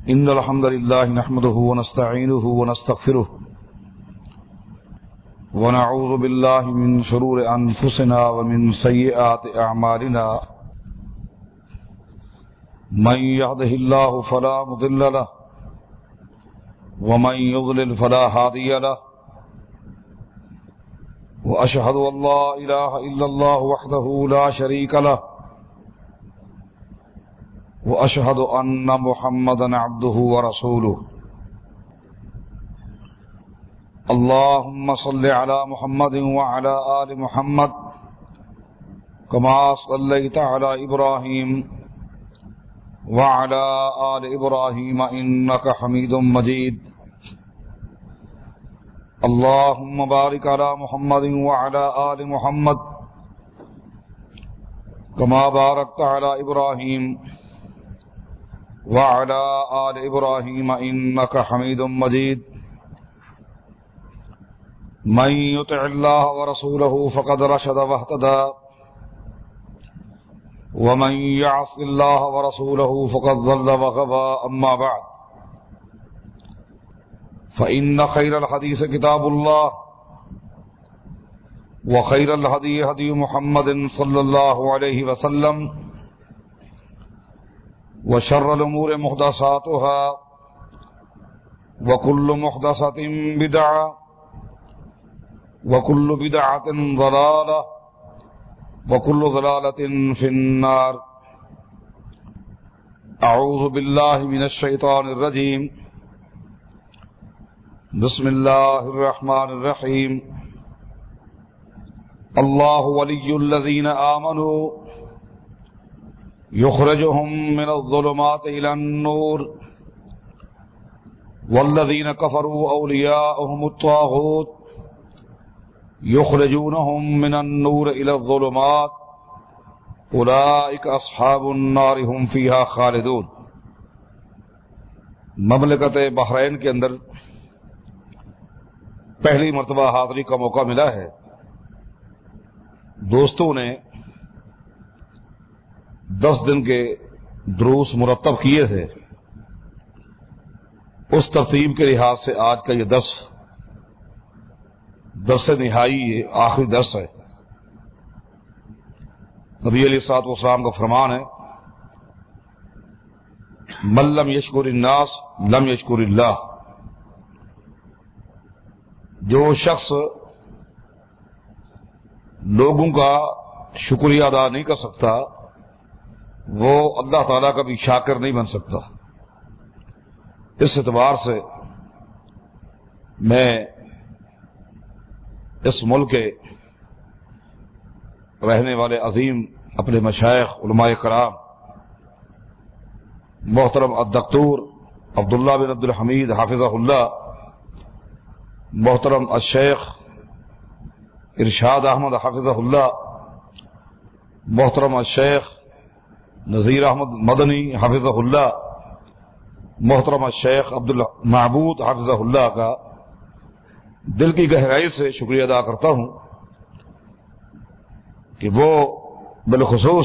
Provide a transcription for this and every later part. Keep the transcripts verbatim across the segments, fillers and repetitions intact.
إن الحمد لله نحمده ونستعينه ونستغفره ونعوذ بالله من شرور أنفسنا ومن سيئات أعمالنا من يهده الله فلا مضل له ومن يضلل فلا هادي له وأشهد أن لا إله إلا الله وحده لا شريك له وأشهد أن محمدا عبده ورسوله اللهم صل على محمد وعلى آل محمد كما صليت على إبراهيم وعلى آل إبراهيم إنك حميد مجيد اللهم بارك على محمد وعلى آل محمد كما باركت على إبراهيم وعلى آل إبراهيم إنك حميد مجيد من يطع الله ورسوله فقد رشد واهتدى ومن يعص الله ورسوله فقد ضل وغوى أما بعد فإن خير الحديث كتاب الله وخير الهدي هدي محمد صلى الله عليه وسلم وشر الأمور محدثاتها وكل محدثة بدعة وكل بدعة ضلالة وكل ضلالة في النار أعوذ بالله من الشيطان الرجيم بسم الله الرحمن الرحيم الله ولي الذين آمنوا يخرجهم من الظلمات إلى النور والذين كفروا أولياؤهم الطاغوت يخرجونهم من النور إلى الظلمات أولئك أصحاب النار هم فيها خالدون۔ مملکت بحرین کے اندر پہلی مرتبہ حاضری کا موقع ملا ہے۔ دوستوں نے دس دن کے دروس مرتب کیے تھے، اس ترتیب کے لحاظ سے آج کا یہ درس درس نہائی یہ آخری درس ہے۔ نبی علیہ الصلوۃ والسلام کا فرمان ہے، من لم یشکر الناس لم یشکر اللہ۔ جو شخص لوگوں کا شکریہ ادا نہیں کر سکتا وہ اللہ تعالیٰ کا بھی شاکر نہیں بن سکتا۔ اس اعتبار سے میں اس ملک کے رہنے والے عظیم اپنے مشائخ علماء کرام محترم الدکتور عبداللہ بن عبد الحمید حافظہ اللہ، محترم الشیخ ارشاد احمد حافظہ اللہ، محترم الشیخ نذیر احمد مدنی حافظہ اللہ، محترم الشیخ عبد المعبود حافظہ اللہ کا دل کی گہرائی سے شکریہ ادا کرتا ہوں کہ وہ بالخصوص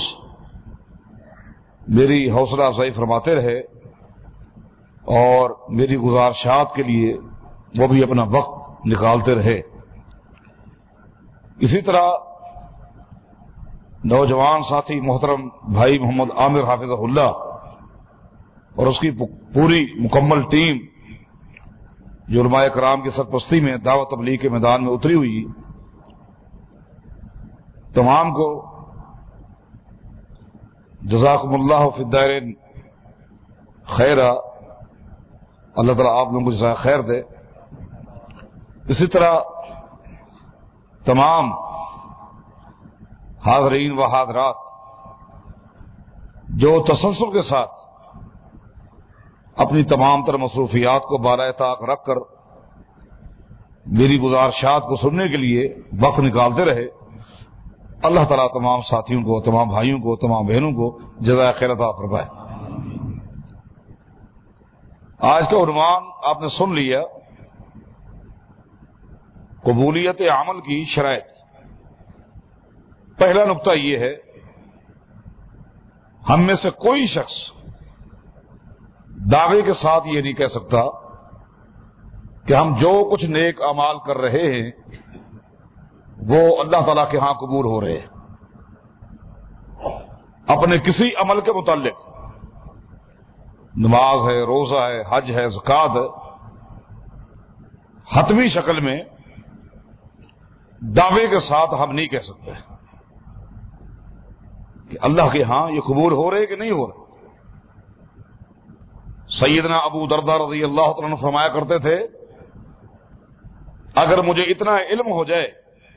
میری حوصلہ افزائی فرماتے رہے اور میری گزارشات کے لیے وہ بھی اپنا وقت نکالتے رہے۔ اسی طرح نوجوان ساتھی محترم بھائی محمد عامر حافظہ اللہ اور اس کی پوری مکمل ٹیم جو علماء کرام کی سرپرستی میں دعوت تبلیغ کے میدان میں اتری ہوئی، تمام کو جزاکم اللہ فی الدارین خیرہ، اللہ تعالیٰ آپ لوگوں کو جزائے خیر دے۔ اسی طرح تمام حاضرین و حاضرات جو تسلسل کے ساتھ اپنی تمام تر مصروفیات کو بالائے طاق رکھ کر میری گزارشات کو سننے کے لیے وقت نکالتے رہے، اللہ تعالیٰ تمام ساتھیوں کو، تمام بھائیوں کو، تمام بہنوں کو جزائے خیر عطا فرمائے۔ آج کا عنوان آپ نے سن لیا، قبولیت عمل کی شرائط۔ پہلا نقطہ یہ ہے، ہم میں سے کوئی شخص دعوے کے ساتھ یہ نہیں کہہ سکتا کہ ہم جو کچھ نیک اعمال کر رہے ہیں وہ اللہ تعالیٰ کے ہاں قبول ہو رہے ہیں. اپنے کسی عمل کے متعلق، نماز ہے، روزہ ہے، حج ہے، زکوٰۃ ہے، حتمی شکل میں دعوے کے ساتھ ہم نہیں کہہ سکتے کہ اللہ کے ہاں یہ قبول ہو رہے کہ نہیں ہو رہے. سیدنا ابو درداء رضی اللہ تعالیٰ عنہ فرمایا کرتے تھے اگر مجھے اتنا علم ہو جائے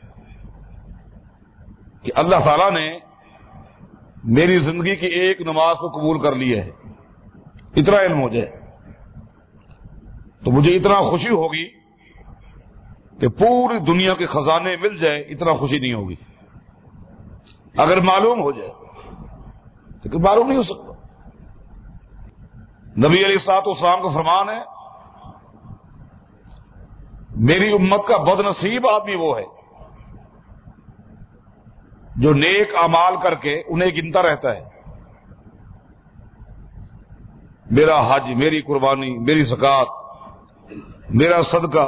کہ اللہ تعالیٰ نے میری زندگی کی ایک نماز کو قبول کر لیا ہے، اتنا علم ہو جائے تو مجھے اتنا خوشی ہوگی کہ پوری دنیا کے خزانے مل جائے، اتنا خوشی نہیں ہوگی. اگر معلوم ہو جائے لیکن معلوم نہیں ہو سکتا. نبی علیہ الصلوۃ والسلام کا فرمان ہے میری امت کا بد نصیب آدمی وہ ہے جو نیک اعمال کر کے انہیں گنتا رہتا ہے. میرا حج، میری قربانی، میری زکوٰۃ، میرا صدقہ،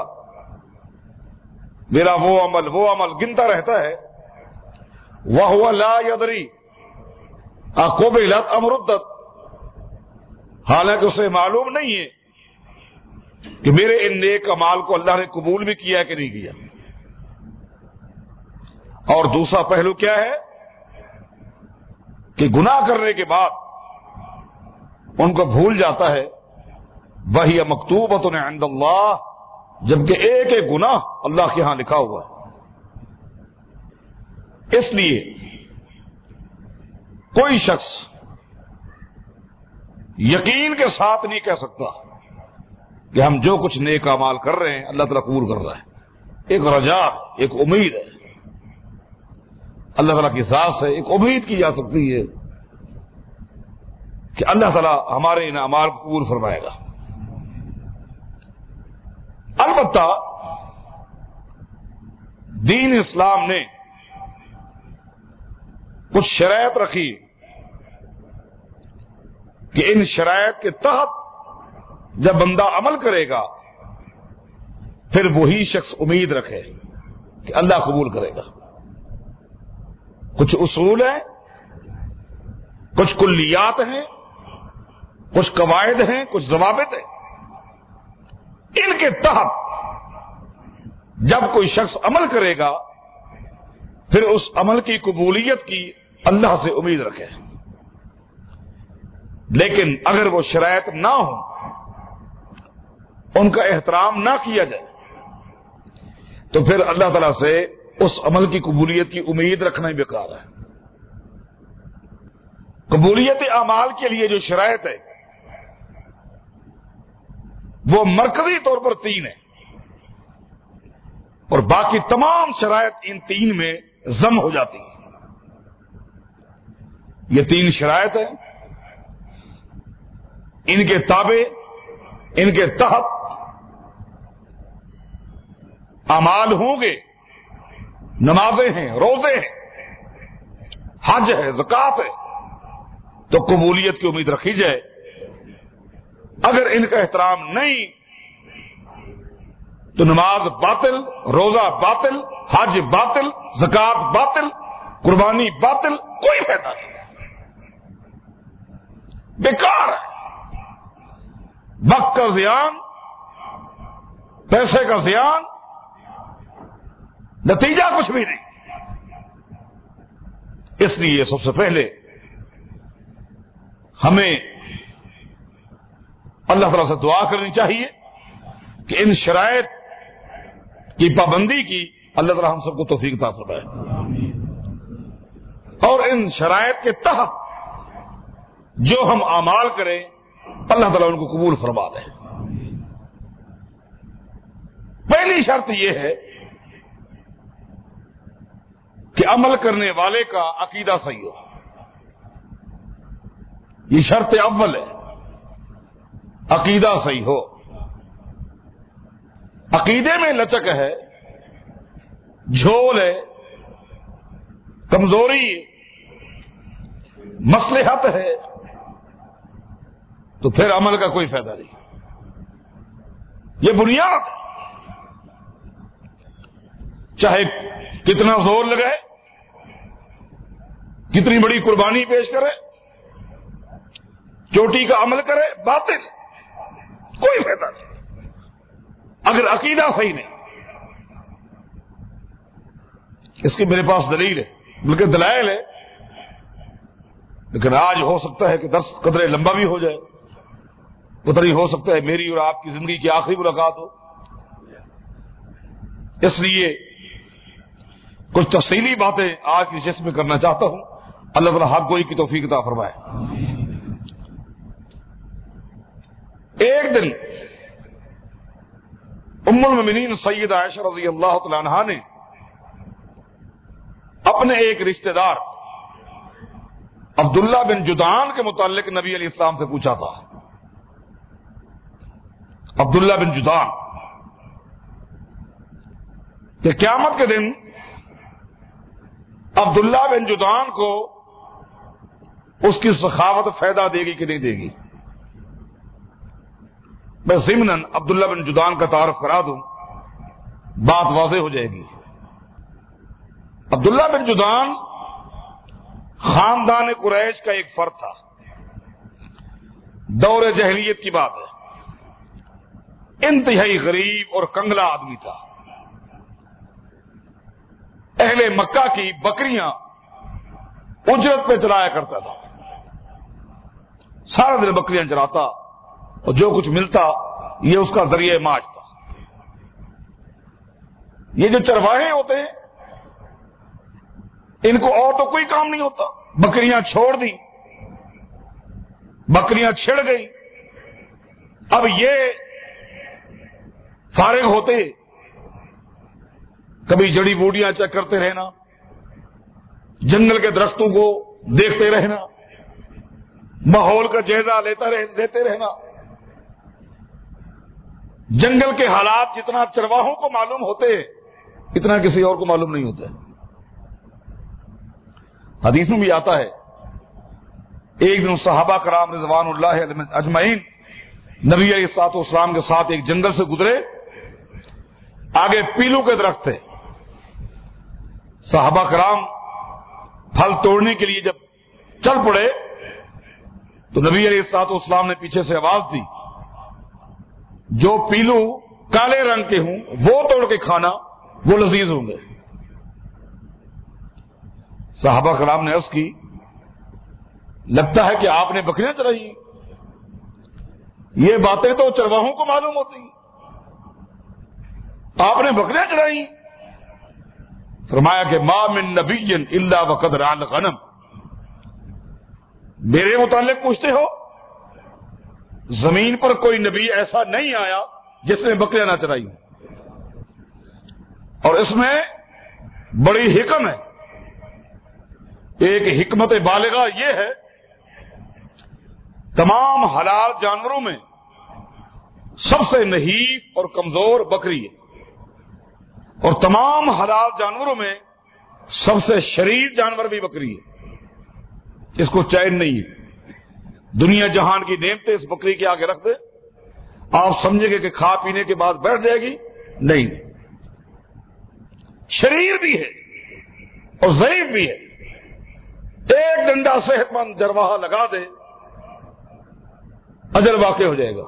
میرا وہ عمل وہ عمل گنتا رہتا ہے. وَهُوَ لَا يَدْرِي أَقُبِلَتْ أَمْ رُدَّتْ، حالانکہ اسے معلوم نہیں ہے کہ میرے ان نیک اعمال کو اللہ نے قبول بھی کیا کہ نہیں کیا. اور دوسرا پہلو کیا ہے کہ گناہ کرنے کے بعد ان کو بھول جاتا ہے. وَهِيَ مَكْتُوبَةٌ عِندَ اللَّهِ، جبکہ ایک ایک گناہ اللہ کے ہاں لکھا ہوا ہے. اس لیے کوئی شخص یقین کے ساتھ نہیں کہہ سکتا کہ ہم جو کچھ نیک اعمال کر رہے ہیں اللہ تعالیٰ قبول کر رہا ہے. ایک رجا، ایک امید ہے اللہ تعالیٰ کی ذات سے، ایک امید کی جا سکتی ہے کہ اللہ تعالیٰ ہمارے ان اعمال کو قبول فرمائے گا. البتہ دین اسلام نے کچھ شرائط رکھی کہ ان شرائط کے تحت جب بندہ عمل کرے گا پھر وہی شخص امید رکھے کہ اللہ قبول کرے گا. کچھ اصول ہیں، کچھ کلیات ہیں، کچھ قواعد ہیں، کچھ ضوابط ہیں. ان کے تحت جب کوئی شخص عمل کرے گا پھر اس عمل کی قبولیت کی اللہ سے امید رکھے. لیکن اگر وہ شرائط نہ ہو، ان کا احترام نہ کیا جائے تو پھر اللہ تعالیٰ سے اس عمل کی قبولیت کی امید رکھنا ہی بیکار ہے. قبولیت اعمال کے لیے جو شرائط ہے وہ مرکزی طور پر تین ہے اور باقی تمام شرائط ان تین میں ضم ہو جاتی ہیں. یہ تین شرائط ہیں، ان کے تابع، ان کے تحت اعمال ہوں گے. نمازیں ہیں، روزے ہیں، حج ہے، زکوٰۃ ہے، تو قبولیت کی امید رکھی جائے. اگر ان کا احترام نہیں تو نماز باطل، روزہ باطل، حج باطل، زکوٰۃ باطل، قربانی باطل، کوئی فائدہ نہیں، بیکار ہے. وقت کا زیان، پیسے کا زیان، نتیجہ کچھ بھی نہیں. اس لیے سب سے پہلے ہمیں اللہ تعالیٰ سے دعا کرنی چاہیے کہ ان شرائط کی پابندی کی اللہ تعالیٰ ہم سب کو توفیق عطا فرمائے، اور ان شرائط کے تحت جو ہم اعمال کریں اللہ تعالیٰ ان کو قبول فرما دے. پہلی شرط یہ ہے کہ عمل کرنے والے کا عقیدہ صحیح ہو. یہ شرط اول ہے، عقیدہ صحیح ہو. عقیدے میں لچک ہے، جھول ہے، کمزوری، مصلحت ہے، تو پھر عمل کا کوئی فائدہ نہیں. یہ بنیاد ہے. چاہے کتنا زور لگائے, کتنی بڑی قربانی پیش کرے, چوٹی کا عمل کرے, باطل, کوئی فائدہ نہیں اگر عقیدہ صحیح نہیں. اس کی میرے پاس دلیل ہے, بلکہ دلائل ہے, لیکن آج ہو سکتا ہے کہ درس قدرے لمبا بھی ہو جائے, پتہ نہیں, ہو سکتا ہے میری اور آپ کی زندگی کی آخری ملاقات ہو. اس لیے کچھ تفصیلی باتیں آج کی جس میں کرنا چاہتا ہوں. اللہ تعالیٰ حق گوئی کی توفیق عطا فرمائے. ایک دن ام المؤمنین سیدہ عائشہ رضی اللہ تعالی عنہا نے اپنے ایک رشتہ دار عبداللہ بن جدعان کے متعلق نبی علیہ السلام سے پوچھا تھا. عبداللہ بن جدعان کہ قیامت کے دن عبداللہ بن جدعان کو اس کی سخاوت فائدہ دے گی کہ نہیں دے گی. میں ضمناً عبداللہ بن جدعان کا تعارف کرا دوں, بات واضح ہو جائے گی. عبداللہ بن جدعان خاندان قریش کا ایک فرد تھا. دور جاہلیت کی بات ہے. انتہائی غریب اور کنگلا آدمی تھا. اہل مکہ کی بکریاں اجرت پہ چلایا کرتا تھا. سارا دن بکریاں چراتا اور جو کچھ ملتا یہ اس کا ذریعہ معاش تھا. یہ جو چرواہے ہوتے ہیں ان کو اور تو کوئی کام نہیں ہوتا. بکریاں چھوڑ دی, بکریاں چھڑ گئی, اب یہ فارغ ہوتے کبھی جڑی بوٹیاں چیک کرتے رہنا, جنگل کے درختوں کو دیکھتے رہنا, ماحول کا جائزہ لیتا رہ, لیتے رہنا. جنگل کے حالات جتنا چرواہوں کو معلوم ہوتے اتنا کسی اور کو معلوم نہیں ہوتا. حدیث میں بھی آتا ہے ایک دن صحابہ کرام رضوان اللہ علیہم اجمعین نبی علیہ الصلوۃ والسلام کے ساتھ ایک جنگل سے گزرے. آگے پیلو کے درخت تھے. صحابہ کرام پھل توڑنے کے لیے جب چل پڑے تو نبی علیہ الصلوۃ والسلام نے پیچھے سے آواز دی, جو پیلو کالے رنگ کے ہوں وہ توڑ کے کھانا, وہ لذیذ ہوں گے. صحابہ کرام نے عرض کی, لگتا ہے کہ آپ نے بکریاں چرائی. یہ باتیں تو چرواہوں کو معلوم ہوتی ہیں, آپ نے بکریاں چرائی. فرمایا کہ ما من نبی الا وقد رعى الغنم. میرے متعلق پوچھتے ہو, زمین پر کوئی نبی ایسا نہیں آیا جس نے بکریاں نہ چرائی. اور اس میں بڑی حکم ہے. ایک حکمت بالغہ یہ ہے, تمام حلال جانوروں میں سب سے نحیف اور کمزور بکری ہے, اور تمام حلال جانوروں میں سب سے شریر جانور بھی بکری ہے. اس کو چین نہیں ہے. دنیا جہان کی نعمتیں اس بکری کے آگے رکھ دے, آپ سمجھیں گے کہ کھا پینے کے بعد بیٹھ جائے گی. نہیں, شریر بھی ہے اور ضعیف بھی ہے. ایک ڈنڈا صحت مند جرواہا لگا دے, اجر واقع ہو جائے گا.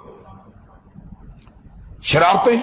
شرارتیں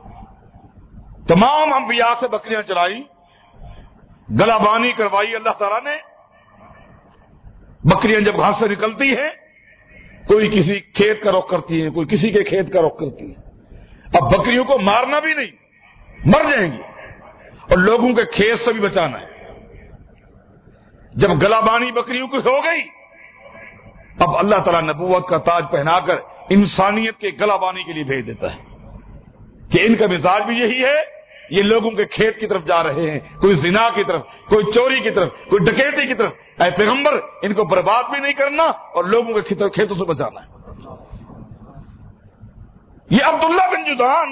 تمام انبیاء سے بکریاں چرائی, گلا بانی کروائی اللہ تعالیٰ نے. بکریاں جب گھاس سے نکلتی ہیں کوئی کسی کھیت کا رخ کرتی ہیں, کوئی کسی کے کھیت کا رخ کرتی ہے. اب بکریوں کو مارنا بھی نہیں, مر جائیں گی, اور لوگوں کے کھیت سے بھی بچانا ہے. جب گلا بانی بکریوں کی ہو گئی, اب اللہ تعالیٰ نبوت کا تاج پہنا کر انسانیت کے گلا بانی کے لیے بھیج دیتا ہے کہ ان کا مزاج بھی یہی ہے. یہ لوگوں کے کھیت کی طرف جا رہے ہیں, کوئی زنا کی طرف, کوئی چوری کی طرف, کوئی ڈکیتی کی طرف. اے پیغمبر, ان کو برباد بھی نہیں کرنا اور لوگوں کے کھیتوں سے بچانا ہے. یہ عبداللہ بن جدعان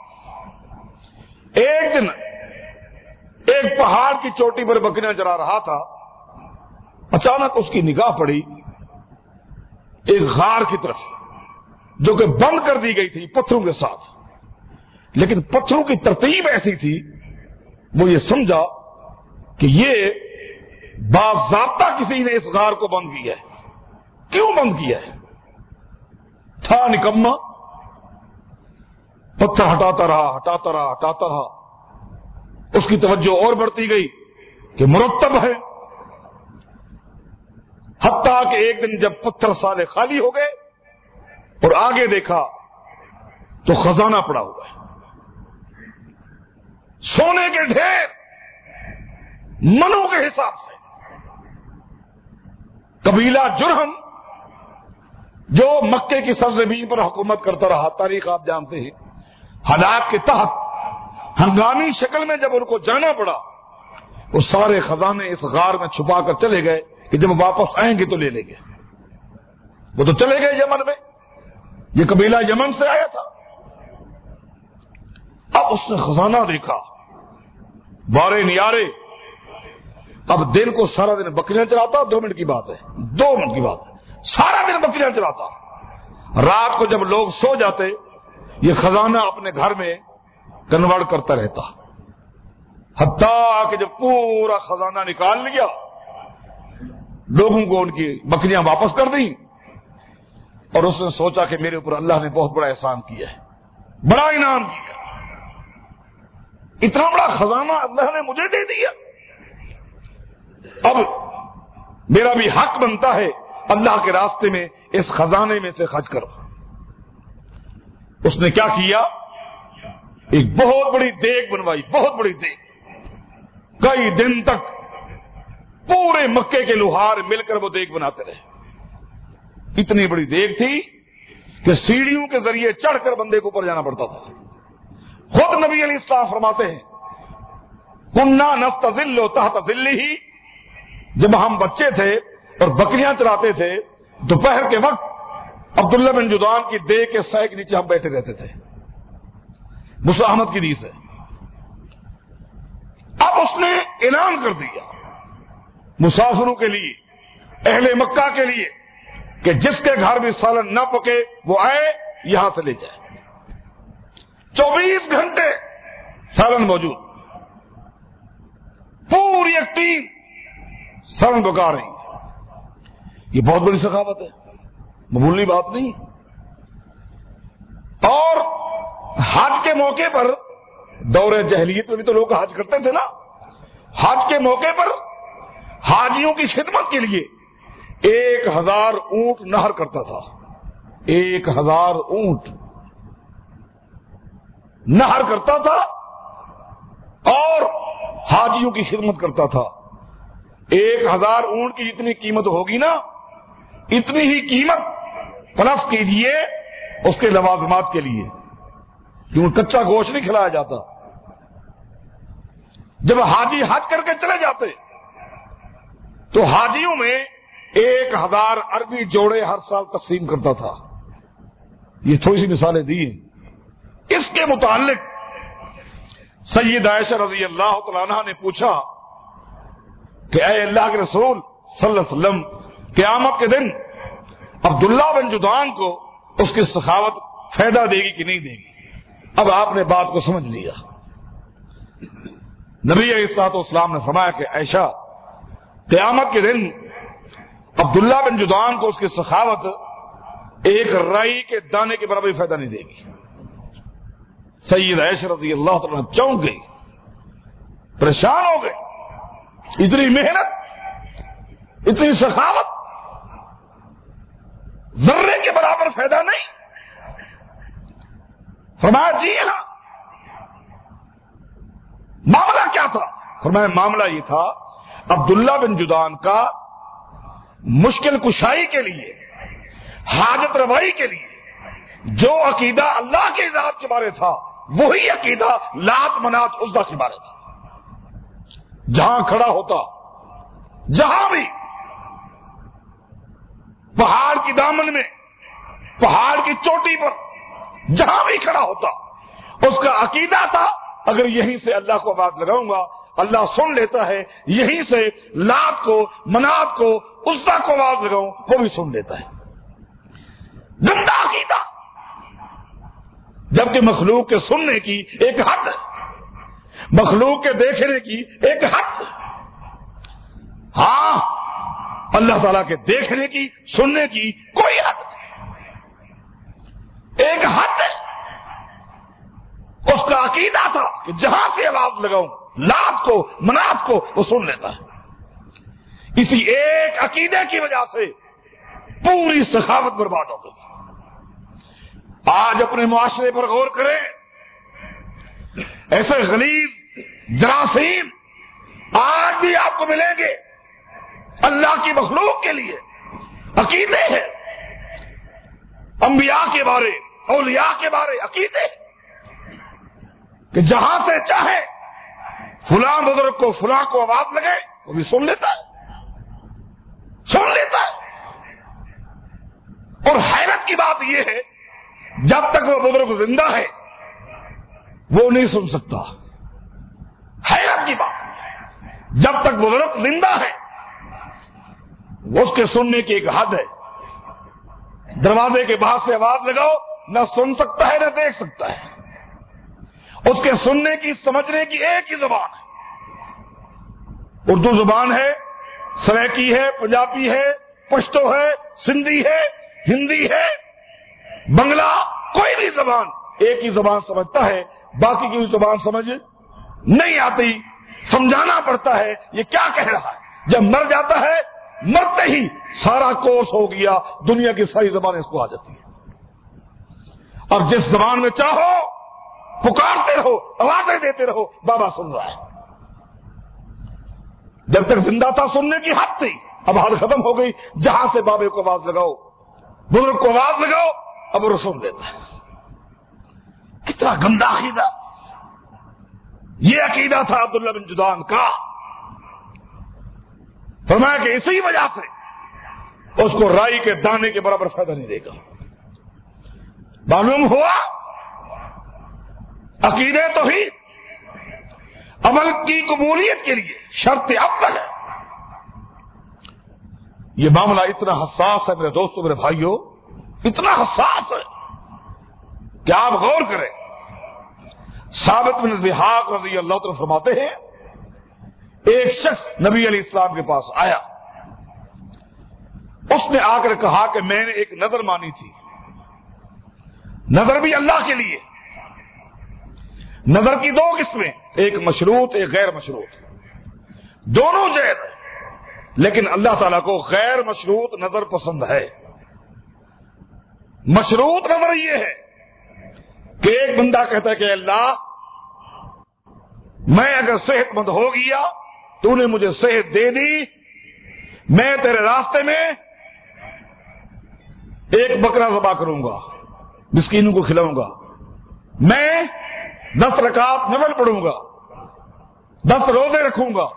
ایک دن ایک پہاڑ کی چوٹی پر بکریاں چرا رہا تھا. اچانک اس کی نگاہ پڑی ایک غار کی طرف. جو کہ بند کر دی گئی تھی پتھروں کے ساتھ، لیکن پتھروں کی ترتیب ایسی تھی، وہ یہ سمجھا کہ یہ باضابطہ کسی نے اس غار کو بند کیا ہے۔ کیوں بند کیا ہے؟ تھا نکما، پتھر ہٹاتا رہا ہٹاتا رہا ہٹاتا رہا، اس کی توجہ اور بڑھتی گئی کہ مرتب ہے، حتیٰ کہ ایک دن جب پتھر سارے خالی ہو گئے اور آگے دیکھا تو خزانہ پڑا ہوا ہے، سونے کے ڈھیر منوں کے حساب سے۔ قبیلہ جرہم جو مکے کی سرزمین پر حکومت کرتا رہا، تاریخ آپ جانتے ہیں، حالات کے تحت ہنگامی شکل میں جب ان کو جانا پڑا، وہ سارے خزانے اس غار میں چھپا کر چلے گئے کہ جب واپس آئیں گے تو لے لیں گے۔ وہ تو چلے گئے یمن میں، یہ قبیلہ یمن سے آیا تھا۔ اب اس نے خزانہ دیکھا، بارے نیارے، اب دن کو سارا دن بکریاں چلاتا، دو منٹ کی بات ہے، دو منٹ کی بات ہے، سارا دن بکریاں چلاتا، رات کو جب لوگ سو جاتے یہ خزانہ اپنے گھر میں کنورٹ کرتا رہتا، حتیٰ کہ جب پورا خزانہ نکال لیا، لوگوں کو ان کی بکریاں واپس کر دیں، اور اس نے سوچا کہ میرے اوپر اللہ نے بہت بڑا احسان کیا ہے، بڑا انعام کیا، اتنا بڑا خزانہ اللہ نے مجھے دے دیا، اب میرا بھی حق بنتا ہے اللہ کے راستے میں اس خزانے میں سے خرچ کرو۔ اس نے کیا کیا؟ ایک بہت بڑی دیگ بنوائی، بہت بڑی دیگ، کئی دن تک پورے مکے کے لوہار مل کر وہ دیگ بناتے رہے۔ اتنی بڑی دیگ تھی کہ سیڑھیوں کے ذریعے چڑھ کر بندے کو اوپر جانا پڑتا تھا۔ خود نبی علیہ السلام فرماتے ہیں، کننا نستظل تحت ظلہ، جب ہم بچے تھے اور بکریاں چراتے تھے دوپہر کے وقت عبداللہ بن جدعان کی دیگ کے سائے کے نیچے ہم بیٹھے رہتے تھے۔ موسیٰ احمد کی حدیث ہے۔ اب اس نے اعلان کر دیا مسافروں کے لیے، اہل مکہ کے لیے، کہ جس کے گھر میں سالن نہ پکے وہ آئے یہاں سے لے جائے۔ چوبیس گھنٹے سالن موجود، پوری ایک ٹیم سالن پکا رہی ہے۔ یہ بہت بڑی سخاوت ہے، معمولی بات نہیں۔ اور حج کے موقع پر، دور جاہلیت میں بھی تو لوگ حج کرتے تھے نا، حج کے موقع پر حاجیوں کی خدمت کے لیے ایک ہزار اونٹ نہر کرتا تھا، ایک ہزار اونٹ نہر کرتا تھا اور حاجیوں کی خدمت کرتا تھا۔ ایک ہزار اونٹ کی جتنی قیمت ہوگی نا، اتنی ہی قیمت پلس کیجئے اس کے لوازمات کے لیے، کیوں کچا گوشت نہیں کھلایا جاتا۔ جب حاجی حج کر کے چلے جاتے تو حاجیوں میں ایک ہزار عربی جوڑے ہر سال تقسیم کرتا تھا۔ یہ تھوڑی سی مثالیں دی ہیں۔ اس کے متعلق سید عائشہ رضی اللہ تعالیٰ عنہ نے پوچھا کہ اے اللہ کے رسول صلی اللہ علیہ وسلم، قیامت کے دن عبداللہ بن جدعان کو اس کی سخاوت فائدہ دے گی کہ نہیں دے گی؟ اب آپ نے بات کو سمجھ لیا۔ نبی علیہ الصلوۃ والسلام نے فرمایا کہ عائشہ، قیامت کے دن عبداللہ بن جدعان کو اس کی سخاوت ایک رائی کے دانے کے برابر فائدہ نہیں دے گی۔ سید عائشہ رضی اللہ تعالیٰ چونک گئی، پریشان ہو گئی، اتنی محنت، اتنی سخاوت، ذرے کے برابر فائدہ نہیں۔ فرمایا جی ہاں۔ معاملہ کیا تھا؟ فرمایا معاملہ یہ تھا، عبداللہ بن جدعان کا مشکل کشائی کے لیے، حاجت روائی کے لیے جو عقیدہ اللہ کے ذات کے بارے تھا، وہی عقیدہ لات منات عزا کے بارے تھا۔ جہاں کھڑا ہوتا، جہاں بھی پہاڑ کی دامن میں، پہاڑ کی چوٹی پر جہاں بھی کھڑا ہوتا، اس کا عقیدہ تھا اگر یہیں سے اللہ کو آواز لگاؤں گا اللہ سن لیتا ہے، یہیں سے لات کو، منات کو، عزا کو آواز لگاؤں وہ بھی سن لیتا ہے۔ گندا عقیدہ، جبکہ مخلوق کے سننے کی ایک حد ہے، مخلوق کے دیکھنے کی ایک حد ہے۔ ہاں اللہ تعالیٰ کے دیکھنے کی سننے کی کوئی حد نہیں، ایک حد ہے۔ اس کا عقیدہ تھا کہ جہاں سے آواز لگاؤں لات کو منات کو وہ سن لیتا ہے۔ اسی ایک عقیدے کی وجہ سے پوری سخاوت برباد ہو گئی۔ آج اپنے معاشرے پر غور کریں، ایسے غلیظ جراثیم آج بھی آپ کو ملیں گے۔ اللہ کی مخلوق کے لیے عقیدے ہیں، انبیاء کے بارے اولیاء کے بارے عقیدے کہ جہاں سے چاہے فلاں بزرگ کو فلاں کو آواز لگے وہ بھی سن لیتا ہے، سن لیتا ہے۔ اور حیرت کی بات یہ ہے جب تک وہ بزرگ زندہ ہے وہ نہیں سن سکتا۔ حیرت کی بات، جب تک بزرگ زندہ ہے اس کے سننے کی ایک حد ہے۔ دروازے کے باہر سے آواز لگاؤ نہ سن سکتا ہے نہ دیکھ سکتا ہے۔ اس کے سننے کی سمجھنے کی ایک ہی زبان ہے، اردو زبان ہے، سریکی ہے، پنجابی ہے، پشتو ہے، سندھی ہے، ہندی ہے، بنگلہ، کوئی بھی زبان ایک ہی زبان سمجھتا ہے، باقی کی زبان سمجھ نہیں آتی، سمجھانا پڑتا ہے یہ کیا کہہ رہا ہے۔ جب مر جاتا ہے مرتے ہی سارا کورس ہو گیا، دنیا کی ساری زبانیں اس کو آ جاتی ہیں۔ اور جس زبان میں چاہو پکارتے رہو، آوازیں دیتے رہو، بابا سن رہا ہے۔ جب تک زندہ تھا سننے کی حد تھی، اب حد ختم ہو گئی، جہاں سے بابے کو آواز لگاؤ، بزرگ کو آواز لگاؤ، اب وہ سن دیتا ہے۔ کتنا گندا عقیدہ! یہ عقیدہ تھا عبداللہ بن جدعان کا۔ فرمایا کہ اسی وجہ سے اس کو رائی کے دانے کے برابر فائدہ نہیں دے گا۔ معلوم ہوا عقیدے تو ہی عمل کی قبولیت کے لیے شرط اول ہے۔ یہ معاملہ اتنا حساس ہے میرے دوستوں، میرے بھائیوں، اتنا حساس ہے کہ آپ غور کریں۔ ثابت بن ضحاک رضی اللہ عنہ فرماتے ہیں ایک شخص نبی علیہ السلام کے پاس آیا، اس نے آ کر کہا کہ میں نے ایک نظر مانی تھی، نظر بھی اللہ کے لیے۔ نظر کی دو قسمیں، ایک مشروط ایک غیر مشروط، دونوں جائز ہیں، لیکن اللہ تعالیٰ کو غیر مشروط نظر پسند ہے۔ مشروط نظر یہ ہے کہ ایک بندہ کہتا ہے کہ اللہ میں اگر صحت مند ہو گیا، تو نے مجھے صحت دے دی، میں تیرے راستے میں ایک بکرا ذبح کروں گا، مسکینوں کو کھلاؤں گا، میں دس رکعت نفل پڑھوں گا، دس روزے رکھوں گا۔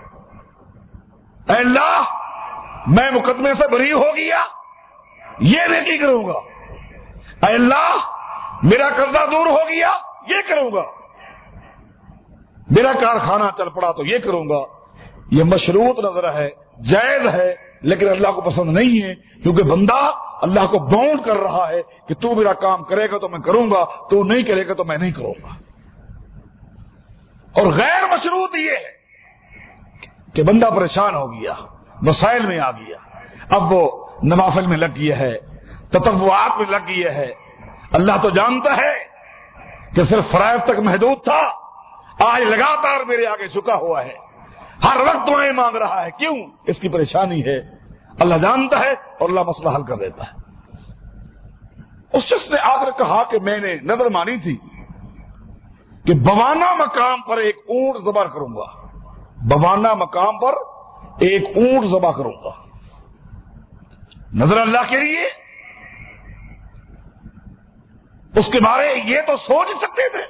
اے اللہ میں مقدمے سے بری ہو گیا، یہ نیکی کروں گا۔ اے اللہ میرا قرضہ دور ہو گیا، یہ کروں گا۔ میرا کارخانہ چل پڑا تو یہ کروں گا۔ یہ مشروط نظر ہے، جائز ہے، لیکن اللہ کو پسند نہیں ہے، کیونکہ بندہ اللہ کو باؤنڈ کر رہا ہے کہ تو میرا کام کرے گا تو میں کروں گا، تو نہیں کرے گا تو میں نہیں کروں گا۔ اور غیر مشروط یہ ہے کہ بندہ پریشان ہو گیا، مسائل میں آ گیا، اب وہ نوافل میں لگ گیا ہے، تطوعات میں لگ گیا ہے۔ اللہ تو جانتا ہے کہ صرف فرائض تک محدود تھا، آج لگاتار میرے آگے جھکا ہوا ہے، ہر وقت دعائیں مانگ رہا ہے، کیوں؟ اس کی پریشانی ہے۔ اللہ جانتا ہے اور اللہ مسئلہ حل کر دیتا ہے۔ اس شخص نے آ کر کہا کہ میں نے نظر مانی تھی کہ بوانا مقام پر ایک اونٹ ذبح کروں گا، بوانا مقام پر ایک اونٹ ذبح کروں گا، نظر اللہ کے لیے۔ اس کے بارے یہ تو سوچ سکتے تھے۔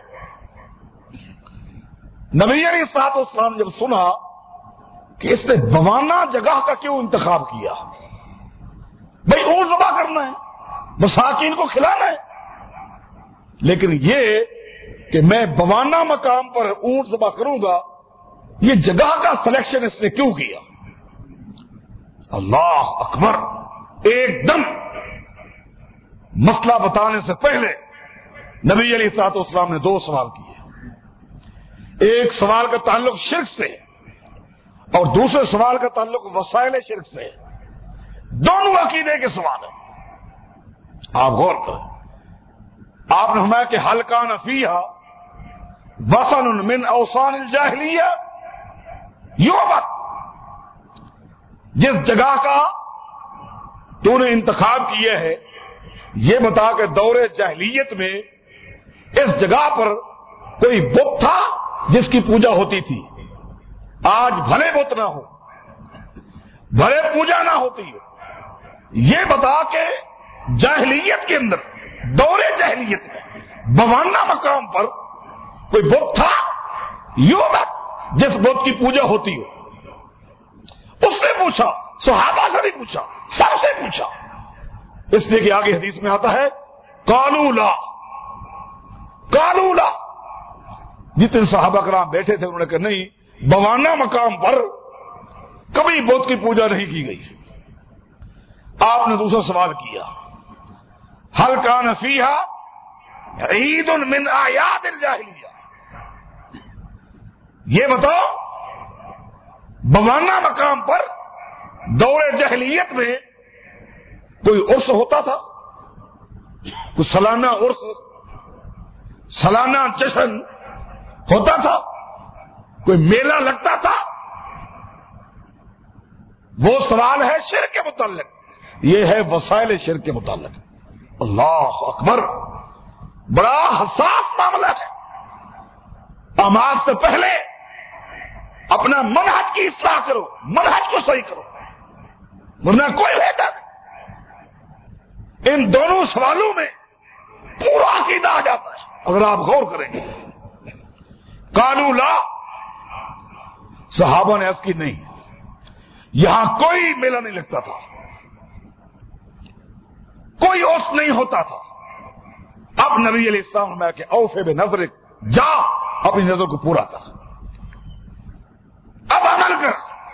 نبی علیہ الصلوۃ والسلام جب سنا کہ اس نے بوانا جگہ کا کیوں انتخاب کیا، بھائی اونٹ ذبح کرنا ہے، مساکین کو کھلانا ہے، لیکن یہ کہ میں بوانا مقام پر اونٹ ذبح کروں گا، یہ جگہ کا سلیکشن اس نے کیوں کیا؟ اللہ اکبر! ایک دم مسئلہ بتانے سے پہلے نبی علیہ الصلوۃ والسلام نے دو سوال کیے، ایک سوال کا تعلق شرک سے اور دوسرے سوال کا تعلق وسائل شرک سے، دونوں عقیدے کے سوال ہیں، آپ غور کریں۔ آپ نے فرمایا کہ حل کان فیہا وثن من اوثان الجاہلیہ یعبد، جس جگہ کا تو نے انتخاب کیا ہے یہ بتا کہ دور جاہلیت میں اس جگہ پر کوئی بت تھا جس کی پوجا ہوتی تھی، آج بھلے بت نہ ہو، بھلے پوجا نہ ہوتی ہے، یہ بتا کہ جاہلیت کے اندر، دور جاہلیت میں بوانہ مقام پر کوئی بت تھا یعبد جس بت کی پوجا ہوتی ہو۔ اس نے پوچھا، صحابہ سے بھی پوچھا، سب سے پوچھا، اس لیے کہ آگے حدیث میں آتا ہے قالوا لا، قالوا لا، جتنے صحابہ کرام بیٹھے تھے انہوں نے کہا نہیں، بوانہ مقام پر کبھی بت کی پوجا نہیں کی گئی۔ آپ نے دوسرا سوال کیا، حل کان فیہا عید من اعیاد الجاہلیہ، یہ بتاؤ بوانہ مقام پر دور جاہلیت میں کوئی عرس ہوتا تھا، کوئی سالانہ عرس، سالانہ جشن ہوتا تھا، کوئی میلہ لگتا تھا؟ وہ سوال ہے شرک کے متعلق، یہ ہے وسائل شرک کے متعلق۔ اللہ اکبر، بڑا حساس معاملہ ہے۔ نماز سے پہلے اپنا منہج کی اصلاح کرو، منہج کو صحیح کرو، ورنہ کوئی فائدہ نہیں۔ ان دونوں سوالوں میں پورا عقیدہ آ جاتا ہے اگر آپ غور کریں گے۔ قالوا لا، صحابہ نے عرض کی نہیں، یہاں کوئی میلہ نہیں لگتا تھا، کوئی عرس نہیں ہوتا تھا۔ اب نبی علیہ السلام میں کہ اوفے بنظرک، جا اپنی نظر کو پورا کر، اب عمل کر،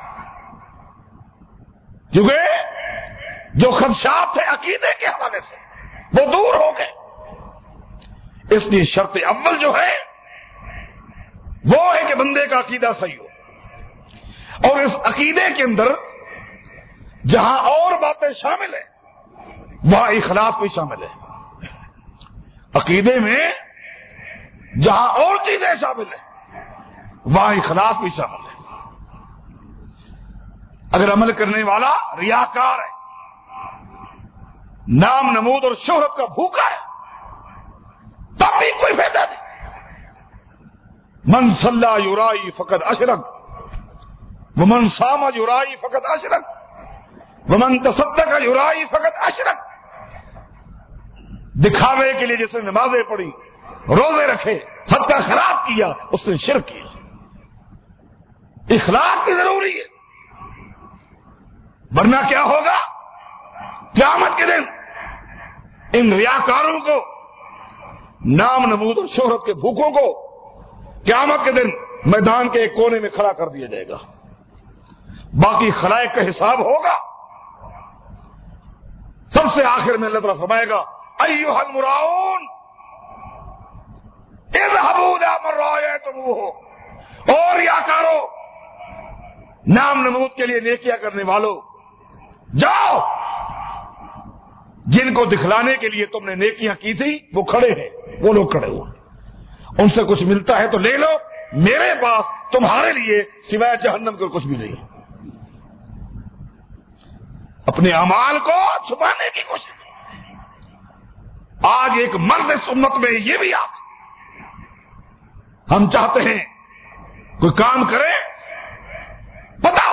کیونکہ جو خدشات تھے عقیدے کے حوالے سے وہ دور ہو گئے۔ اس لیے شرط اول جو ہے وہ ہے کہ بندے کا عقیدہ صحیح ہو، اور اس عقیدے کے اندر جہاں اور باتیں شامل ہیں وہاں اخلاص بھی شامل ہے۔ عقیدے میں جہاں اور چیزیں شامل ہیں وہاں اخلاص بھی شامل ہے۔ اگر عمل کرنے والا ریاکار ہے، نام نمود اور شہرت کا بھوکا ہے، تب بھی کوئی فائدہ نہیں۔ من صلی یرائی فقد اشرک ومن صام یرائی فقد اشرک ومن تصدق یرائی فقد اشرک، دکھاوے کے لیے جس نے نمازیں پڑھی، روزے رکھے، صدقہ خیرات کیا، اس نے شرک کیا۔ اخلاص بھی ضروری ہے، ورنہ کیا ہوگا؟ قیامت کے دن ان ریاکاروں کو، نام نمود اور شہرت کے بھوکوں کو قیامت کے دن میدان کے ایک کونے میں کھڑا کر دیا جائے گا، باقی خلائق کا حساب ہوگا۔ سب سے آخر میں اللہ تعالیٰ فرمائے گا ایھا المراؤن اذهبوا الى من رأيتموه، اور ریاکارو، نام نمود کے لیے نیکیاں کرنے والوں، جاؤ، جن کو دکھلانے کے لیے تم نے نیکیاں کی تھی وہ کھڑے ہیں، وہ لوگ کھڑے ہوئے، ان سے کچھ ملتا ہے تو لے لو، میرے پاس تمہارے لیے سوائے جہنم کے کچھ بھی نہیں۔ اپنے اعمال کو چھپانے کی کوشش کرو۔ آج ایک مرد اس امت میں یہ بھی آپ، ہم چاہتے ہیں کوئی کام کرے، بتاؤ،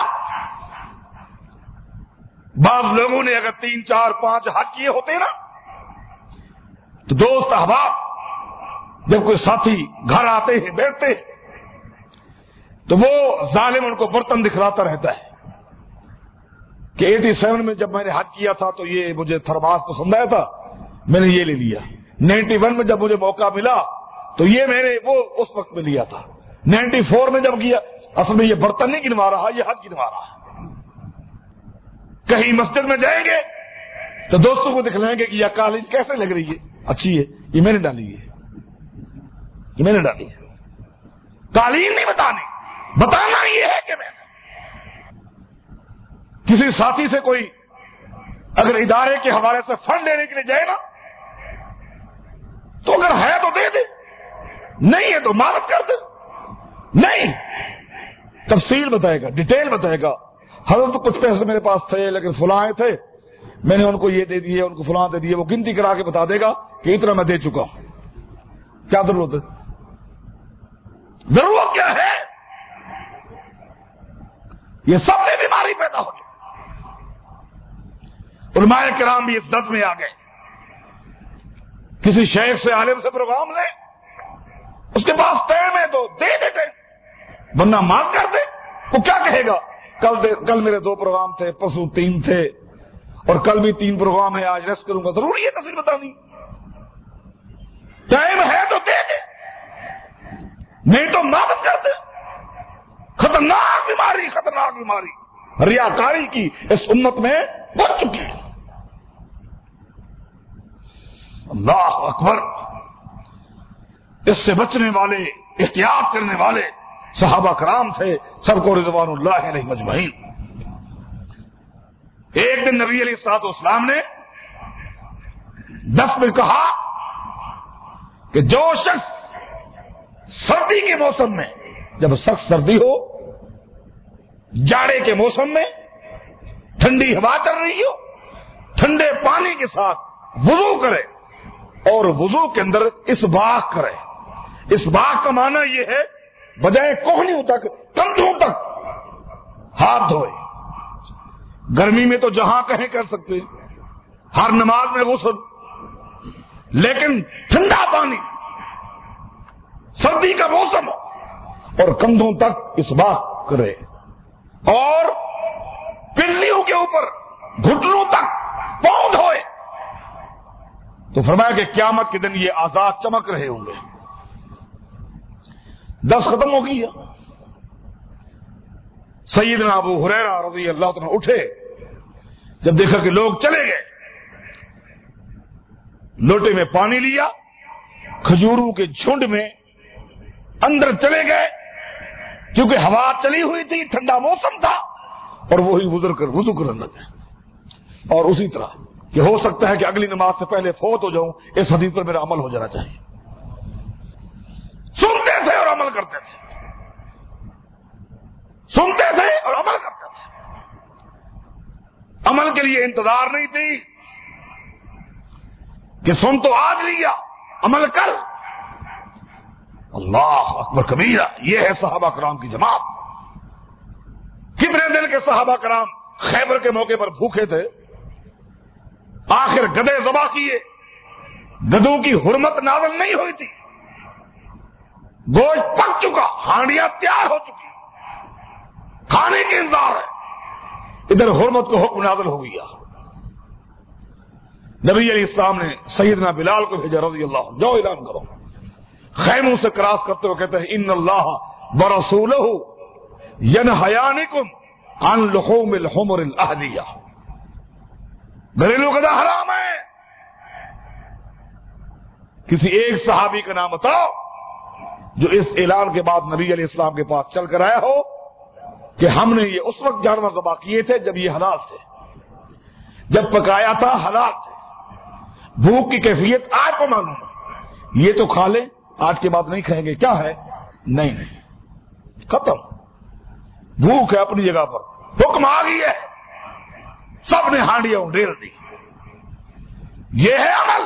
بعض لوگوں نے اگر تین چار پانچ حج کیے ہوتے نا تو دوست احباب جب کوئی ساتھی گھر آتے ہیں بیٹھتے ہیں تو وہ ظالم ان کو برتن دکھلاتا رہتا ہے کہ ایٹی سیون میں جب میں نے حج کیا تھا تو یہ مجھے تھرماس پسند آیا تھا، میں نے یہ لے لیا، نائنٹی ون میں جب مجھے موقع ملا تو یہ میں نے وہ اس وقت میں لیا تھا، نائنٹی فور میں جب کیا، اصل میں یہ برتن نہیں گنوا رہا، یہ حج گنوا رہا ہے۔ کہیں مسجد میں جائیں گے تو دوستوں کو دکھلائیں گے کہ یہ کالج کیسے لگ رہی ہے، اچھی ہے، یہ میں نے ڈالی ہے، کہ میں نے ڈالی ہے. تعلیم نہیں بتانی, بتانا یہ ہے کہ میں نے. کسی ساتھی سے کوئی اگر ادارے کے حوالے سے فنڈ لینے کے لیے جائے نا, تو اگر ہے تو دے دے, نہیں ہے تو مدد کر دے. نہیں, تفصیل بتائے گا, ڈیٹیل بتائے گا. حضرت کچھ پیسے میرے پاس تھے لیکن فلاں تھے, میں نے ان کو یہ دے دیے, ان کو فلاں دے دیے. وہ گنتی کرا کے بتا دے گا کہ اتنا میں دے چکا ہوں. کیا ضرورت ہے؟ ضرورت کیا ہے؟ یہ سب میں بیماری پیدا ہو گئی. علماء کرام بھی اس دت میں آ گئے. کسی شیخ سے عالم سے پروگرام لے, اس کے پاس ٹائم ہے تو دے دیتے, ورنہ مانگ کر دے. وہ کیا کہے گا؟ کل دے, کل میرے دو پروگرام تھے, پرسوں تین تھے, اور کل بھی تین پروگرام ہے, آج ریسٹ کروں گا. ضروری ہے تفصیل بتانی. ٹائم ہے تو دے دے, نہیں تو مدد کر دے. خطرناک بیماری, خطرناک بیماری ریاکاری کی اس امت میں بڑھ چکی ہے. اللہ اکبر. اس سے بچنے والے, احتیاط کرنے والے صحابہ کرام تھے, سب کو رضوان اللہ علیہ مجمعین. ایک دن نبی علیہ الصلوۃ والسلام نے دس میں کہا کہ جو شخص سردی کے موسم میں, جب سخت سردی ہو, جاڑے کے موسم میں ٹھنڈی ہوا چل رہی ہو, ٹھنڈے پانی کے ساتھ وضو کرے اور وضو کے اندر اس باغ کرے. اس باغ کا معنی یہ ہے بجائے کوہنیوں تک, کندھوں تک ہاتھ دھوئے. گرمی میں تو جہاں کہیں کر سکتے, ہر نماز میں غسل, لیکن ٹھنڈا پانی, سردی کا موسم اور کندھوں تک اس باغ کرے, اور پنڈلیوں کے اوپر گھٹنوں تک پاؤں دھوئے. تو فرمایا کہ قیامت کے دن یہ آزاد چمک رہے ہوں گے. دس ختم ہو گئی. سیدنا ابو ہریرہ رضی اللہ عنہ اٹھے, جب دیکھا کہ لوگ چلے گئے, لوٹے میں پانی لیا, کھجوروں کے جھنڈ میں اندر چلے گئے, کیونکہ ہوا چلی ہوئی تھی, ٹھنڈا موسم تھا, اور وہی گزر کر وضو کرنے لگے. اور اسی طرح کہ ہو سکتا ہے کہ اگلی نماز سے پہلے فوت ہو جاؤں, اس حدیث پر میرا عمل ہو جانا چاہیے. سنتے تھے اور عمل کرتے تھے, سنتے تھے اور عمل کرتے تھے. عمل کے لیے انتظار نہیں تھی کہ سن تو آج لیا, عمل کل. اللہ اکبر کبیرہ. یہ ہے صحابہ کرام کی جماعت. کتنے دن کے صحابہ کرام خیبر کے موقع پر بھوکے تھے, آخر گدے ذبح کیے, گدوں کی حرمت نازل نہیں ہوئی تھی, گوشت پک چکا, ہانڈیاں تیار ہو چکی, کھانے کے انتظار ہے, ادھر حرمت کو حکم نازل ہو گیا. نبی علیہ السلام نے سیدنا بلال کو بھیجا رضی اللہ عنہ, جاؤ اعلان کرو. خیموں سے کراس کرتے ہوئے کہتے ہیں ان اللہ ورسولہ ینہیانکم عن لحوم الحمر الاہلیہ. گھریلو غذا حرام ہے. کسی ایک صحابی کا نام بتاؤ جو اس اعلان کے بعد نبی علیہ السلام کے پاس چل کر آیا ہو کہ ہم نے یہ اس وقت جانور ذبح کیے تھے جب یہ حلال تھے, جب پکایا تھا حلال تھے. بھوک کی کیفیت آج کو معلوم ہے, یہ تو کھا لیں, آج کے بعد نہیں کھائیں گے. کیا ہے؟ نہیں نہیں, ختم. بھوک ہے اپنی جگہ پر, حکم آ گئی ہے, سب نے ہانڈیاں ڈیل دی. یہ ہے عمل.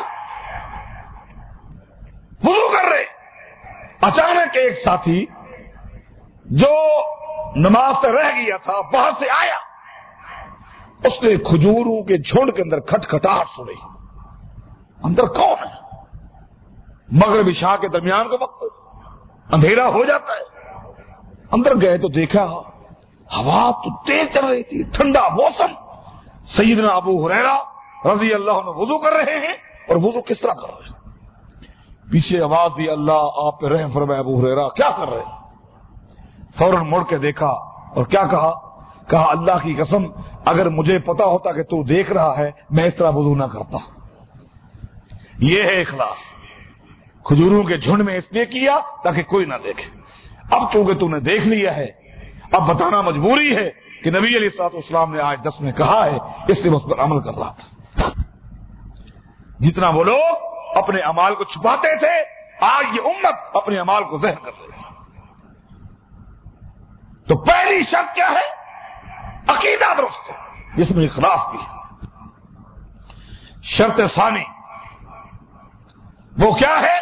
وضو کر رہے, اچانک ایک ساتھی جو نماز سے رہ گیا تھا باہر سے آیا, اس نے کھجوروں کے جھنڈ کے اندر کھٹکھٹاہٹ سنی. اندر کون ہے؟ مغرب عشاء کے درمیان کا وقت, اندھیرا ہو جاتا ہے. اندر گئے تو دیکھا ہوا تو تیز چل رہی تھی, ٹھنڈا موسم. سیدنا ابو ہریرہ رضی اللہ عنہ وضو کر رہے ہیں, اور وضو کس طرح کر رہے ہیں؟ پیچھے آواز دی, اللہ آپ پہ رحم فرمائے ابو ہریرہ, کیا کر رہے ہیں؟ فوراً مڑ کے دیکھا اور کیا کہا؟ کہا اللہ کی قسم اگر مجھے پتا ہوتا کہ تو دیکھ رہا ہے میں اس طرح وضو نہ کرتا. یہ ہے اخلاص. کھجوروں کے جھنڈ میں اس لیے کیا تاکہ کوئی نہ دیکھے. اب چونکہ تو نے دیکھ لیا ہے اب بتانا مجبوری ہے کہ نبی علیہ الصلوۃ والسلام نے آج دس میں کہا ہے، اس لیے اس پر عمل کر رہا تھا. جتنا وہ لوگ اپنے اعمال کو چھپاتے تھے آج یہ امت اپنے اعمال کو ظاہر کر رہی ہے. تو پہلی شرط کیا ہے؟ عقیدہ درست ہے جس میں اخلاص بھی ہے. شرط ثانی وہ کیا ہے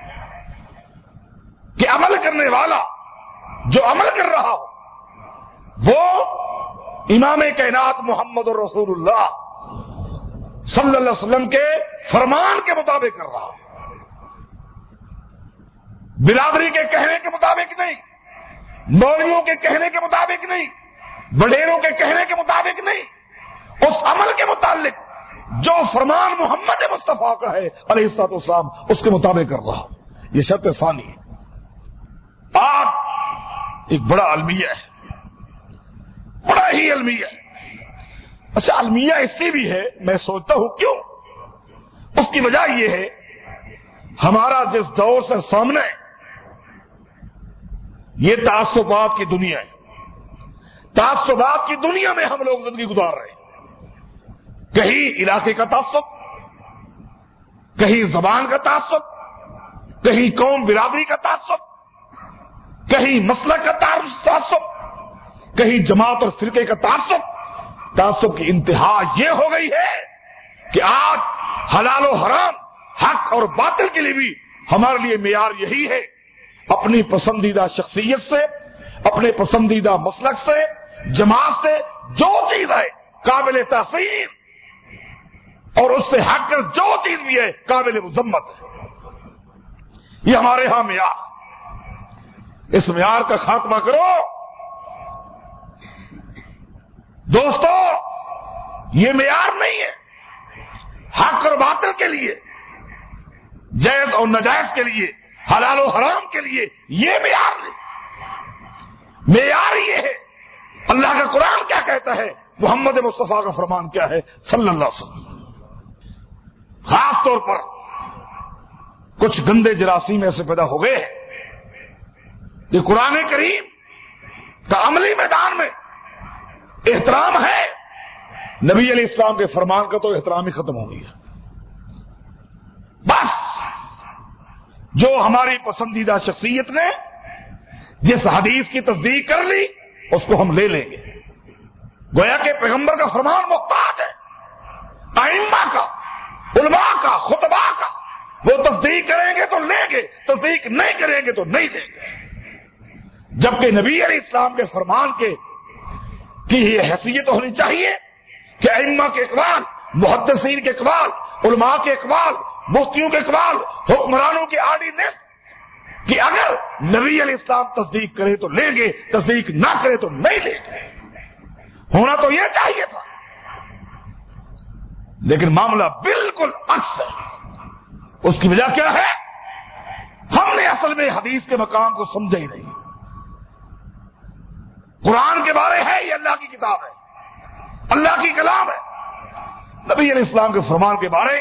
کہ عمل کرنے والا جو عمل کر رہا ہو وہ امام کائنات محمد الرسول اللہ صلی اللہ علیہ وسلم کے فرمان کے مطابق کر رہا ہو، برادری کے کہنے کے مطابق نہیں، مولویوں کے کہنے کے مطابق نہیں، وڈیروں کے کہنے کے مطابق نہیں، اس عمل کے متعلق جو فرمان محمد مصطفیٰ کا ہے علیہ الصلوۃ والسلام اس کے مطابق کر رہا ہو. یہ شرط ثانی ہے. آپ ایک بڑا المیہ ہے، بڑا ہی المیہ ہے. اچھا المیہ اس کی بھی ہے، میں سوچتا ہوں کیوں. اس کی وجہ یہ ہے ہمارا جس دور سے سامنے یہ تعصبات کی دنیا ہے، تعصبات کی دنیا میں ہم لوگ زندگی گزار رہے ہیں. کہیں علاقے کا تعصب، کہیں زبان کا تعصب، کہیں قوم برادری کا تعصب، کہیں مسلک کا تعصب، کہیں جماعت اور فرقے کا تعصب. تعصب کی انتہا یہ ہو گئی ہے کہ آج حلال و حرام، حق اور باطل کے لیے بھی ہمارے لیے معیار یہی ہے اپنی پسندیدہ شخصیت سے، اپنے پسندیدہ مسلک سے، جماعت سے جو چیز ہے قابل تحسین اور اس سے ہٹ کر جو چیز بھی ہے قابل مذمت ہے. یہ ہمارے ہاں معیار. اس معیار کا خاتمہ کرو دوستو. یہ معیار نہیں ہے حق اور باطل کے لیے، جائز اور ناجائز کے لیے، حلال و حرام کے لیے. یہ معیار نہیں. معیار یہ ہے اللہ کا قرآن کیا کہتا ہے، محمد مصطفیٰ کا فرمان کیا ہے صلی اللہ علیہ وسلم. خاص طور پر کچھ گندے جراثیم ایسے پیدا ہو گئے ہیں کہ قرآن کریم کا عملی میدان میں احترام ہے، نبی علیہ السلام کے فرمان کا تو احترام ہی ختم ہو گیا. بس جو ہماری پسندیدہ شخصیت نے جس حدیث کی تصدیق کر لی اس کو ہم لے لیں گے. گویا کہ پیغمبر کا فرمان محتاج ہے ائمہ کا، علماء کا، خطباء کا. وہ تصدیق کریں گے تو لیں گے، تصدیق نہیں کریں گے تو نہیں لیں گے. جبکہ نبی علیہ السلام کے فرمان کے کی یہ حیثیت ہونی چاہیے کہ ائمہ کے اقوال، محدثین کے اقوال، علماء کے اقوال، مفتیوں کے اقوال، حکمرانوں کے آرڈیننس کہ اگر نبی علیہ السلام تصدیق کرے تو لیں گے، تصدیق نہ کرے تو نہیں لیں گے. ہونا تو یہ چاہیے تھا، لیکن معاملہ بالکل عکس ہے. اس کی وجہ کیا ہے؟ ہم نے اصل میں حدیث کے مقام کو سمجھا ہی نہیں. قرآن کے بارے ہے یہ اللہ کی کتاب ہے، اللہ کی کلام ہے. نبی علیہ السلام کے فرمان کے بارے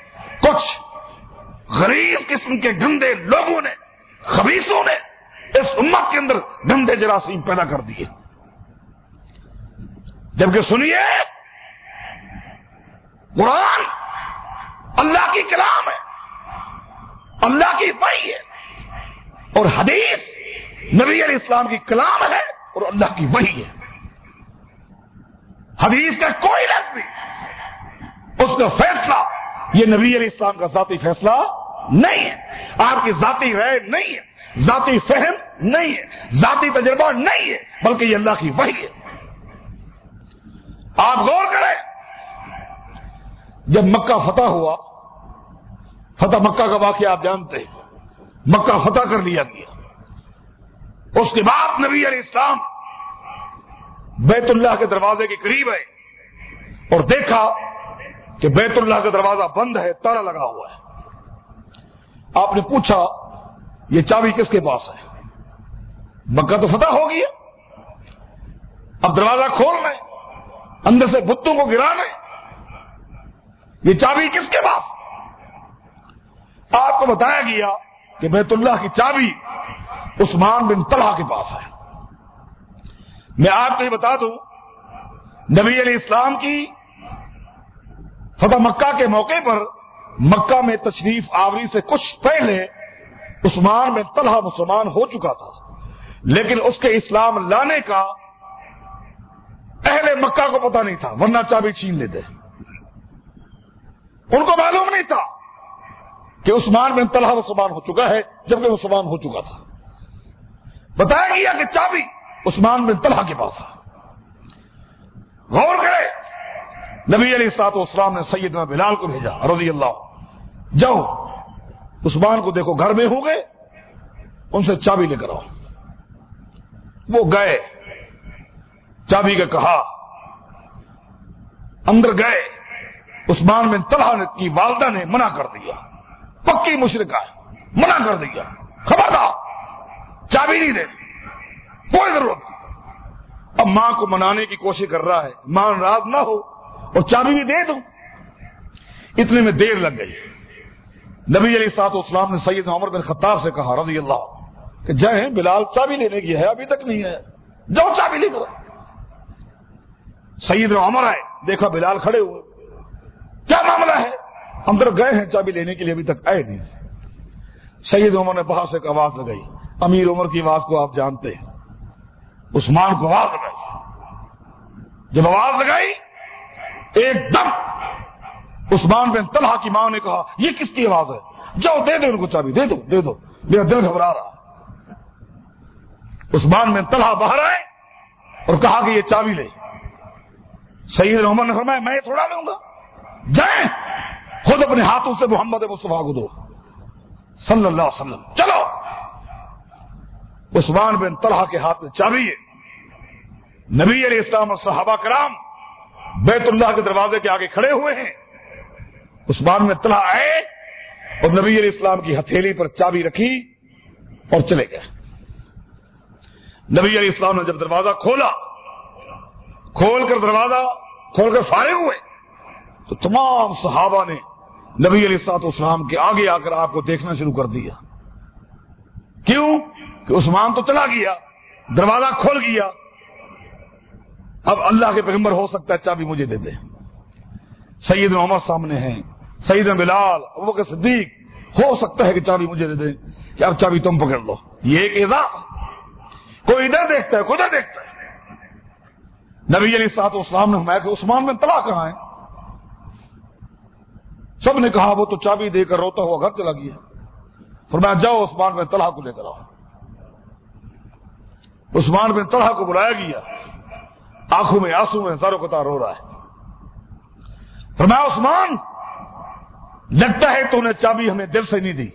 کچھ غریب قسم کے گندے لوگوں نے، خبیثوں نے اس امت کے اندر گندے جراثیم پیدا کر دیے. جبکہ سنیے قرآن اللہ کی کلام ہے، اللہ کی وحی ہے، اور حدیث نبی علیہ السلام کی کلام ہے اور اللہ کی وحی ہے. حدیث کا کوئی لفظ نہیں، اس کا فیصلہ یہ نبی علیہ السلام کا ذاتی فیصلہ نہیں ہے، آپ کی ذاتی رائے نہیں ہے، ذاتی فہم نہیں ہے، ذاتی تجربہ نہیں ہے، بلکہ یہ اللہ کی وحی ہے. آپ غور کریں، جب مکہ فتح ہوا، فتح مکہ کا واقعہ آپ جانتے ہیں، مکہ فتح کر لیا گیا. اس کے بعد نبی علیہ السلام بیت اللہ کے دروازے کے قریب ہے اور دیکھا کہ بیت اللہ کا دروازہ بند ہے، تالا لگا ہوا ہے. آپ نے پوچھا یہ چابی کس کے پاس ہے؟ مکہ تو فتح ہو گیا، اب دروازہ کھولنا ہے، اندر سے بتوں کو گرانا ہے، یہ چابی کس کے پاس؟ آپ کو بتایا گیا کہ بیت اللہ کی چابی عثمان بن طلحہ کے پاس ہے۔ میں آپ کو یہ بتا دوں، نبی علیہ السلام کی فتح مکہ کے موقع پر مکہ میں تشریف آوری سے کچھ پہلے عثمان بن طلحہ مسلمان ہو چکا تھا، لیکن اس کے اسلام لانے کا اہل مکہ کو پتہ نہیں تھا، ورنہ چابی چھین لیتے۔ ان کو معلوم نہیں تھا کہ عثمان بن طلحہ مسلمان ہو چکا ہے، جبکہ مسلمان ہو چکا تھا۔ بتایا گیا کہ چابی عثمان بن طلحہ کے پاس ہے۔ غور کرے، نبی علیہ الصلوۃ والسلام نے سیدنا بلال کو بھیجا رضی اللہ، جاؤ عثمان کو دیکھو گھر میں ہوں گے، ان سے چابی لے کر آؤ۔ وہ گئے، چابی کا کہا، اندر گئے۔ عثمان بن طلحہ کی والدہ نے منع کر دیا، پکی مشرکہ ہے، منع کر دیا، خبردار چابی نہیں دے، کوئی ضرورت نہیں۔ اب ماں کو منانے کی کوشش کر رہا ہے، ماں ناراض نہ ہو اور چابی بھی دے دوں۔ اتنے میں دیر لگ گئی۔ نبی علیہ الصلوۃ والسلام نے سیدنا عمر بن خطاب سے کہا رضی اللہ کہ جائیں، بلال چابی لینے کی ہے، ابھی تک نہیں ہے، جاؤ چابی لے کر۔ سیدنا عمر آئے، دیکھا بلال کھڑے ہوئے، کیا معاملہ ہے؟ اندر گئے ہیں چابی لینے کے لیے، ابھی تک آئے نہیں۔ سید عمر نے باہر سے ایک آواز لگائی، امیر عمر کی آواز کو آپ جانتے ہیں، عثمان کو آواز لگائی۔ جب آواز لگائی، ایک دم عثمان بن طلحہ کی ماں نے کہا یہ کس کی آواز ہے؟ جاؤ دے دو ان کو چابی، دے دو دے دو، میرا دل گھبرا رہا۔ عثمان بن طلحہ باہر آئے اور کہا کہ یہ چابی لے۔ سید عمر نے فرمایا میں تھوڑا لوں گا، جائیں خود اپنے ہاتھوں سے محمد مصطفیٰ کو دو صلی اللہ علیہ وسلم، چلو۔ عثمان بن طلحہ کے ہاتھ میں چابی ہے۔ نبی علیہ السلام اور صحابہ کرام بیت اللہ کے دروازے کے آگے کھڑے ہوئے ہیں۔ عثمان بن طلحہ آئے اور نبی علیہ السلام کی ہتھیلی پر چابی رکھی اور چلے گئے۔ نبی علیہ السلام نے جب دروازہ کھولا، کھول کر دروازہ کھول کر فارغ ہوئے، تو تمام صحابہ نے نبی علیہ الصلوۃ والسلام کے آگے آ کر آپ کو دیکھنا شروع کر دیا۔ کیوں؟ کہ عثمان تو چلا گیا، دروازہ کھول گیا، اب اللہ کے پیغمبر ہو سکتا ہے چابی مجھے دے دے۔ سیدنا عمر سامنے ہیں، سیدنا بلال، ابوبکر صدیق، ہو سکتا ہے کہ چابی مجھے دے دے، کہ اب چابی تم پکڑ لو۔ یہ ایک اعزاز، کوئی ادھر دیکھتا ہے، کوئی ادھر دیکھتا ہے۔ نبی علیہ الصلوۃ والسلام نے فرمایا کہ عثمان بن طلحہ کہاں ہے؟ سب نے کہا وہ تو چابی دے کر روتا ہوا گھر چلا گیا۔ فرمایا جاؤ عثمان بن طلحہ کو لے کر آؤ۔ عثمان بن طلحہ کو بلایا گیا، آنکھوں میں آنسو میں زاروں قطار رو رہا ہے۔ فرمایا عثمان، لگتا ہے تو نے چابی ہمیں دل سے نہیں دی۔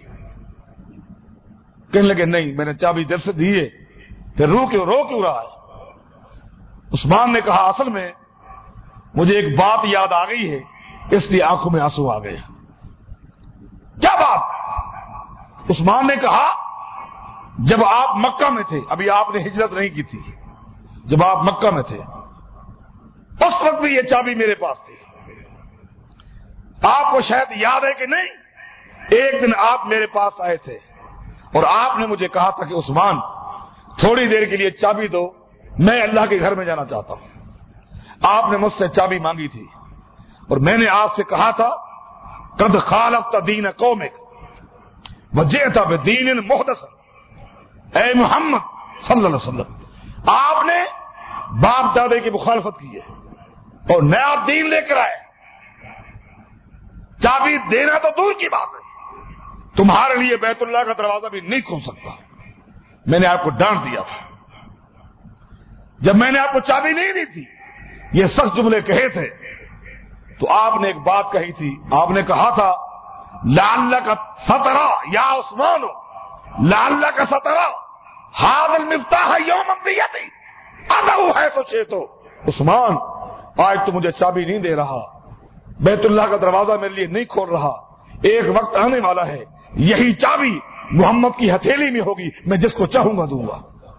کہنے لگے نہیں، میں نے چابی دل سے دی ہے، پھر رو کیوں رو کیوں رہا ہے؟ عثمان نے کہا اصل میں مجھے ایک بات یاد آ گئی ہے، اس لیے آنکھوں میں آنسو آ گئے۔ کیا بات؟ عثمان نے کہا جب آپ مکہ میں تھے، ابھی آپ نے ہجرت نہیں کی تھی، جب آپ مکہ میں تھے اس وقت بھی یہ چابی میرے پاس تھی۔ آپ کو شاید یاد ہے کہ نہیں، ایک دن آپ میرے پاس آئے تھے اور آپ نے مجھے کہا تھا کہ عثمان تھوڑی دیر کے لیے چابی دو، میں اللہ کے گھر میں جانا چاہتا ہوں۔ آپ نے مجھ سے چابی مانگی تھی اور میں نے آپ سے کہا تھا قد خالفت دین قومک وجئت بدین محدث، اے محمد صلی اللہ علیہ وسلم، آپ نے باپ دادے کی مخالفت کی ہے اور نیا دین لے کر آئے، چابی دینا تو دور کی بات ہے، تمہارے لیے بیت اللہ کا دروازہ بھی نہیں کھول سکتا۔ میں نے آپ کو ڈانٹ دیا تھا جب میں نے آپ کو چابی نہیں دی تھی، یہ سخت جملے کہے تھے تو آپ نے ایک بات کہی تھی، آپ نے کہا تھا لعلک سترا یا عثمان لعلک سترا ھذا المفتاح یوما بیدی ادعو حیث شئت۔ عثمان آج تو مجھے چابی نہیں دے رہا، بیت اللہ کا دروازہ میرے لیے نہیں کھول رہا، ایک وقت آنے والا ہے یہی چابی محمد کی ہتھیلی میں ہوگی، میں جس کو چاہوں گا دوں گا۔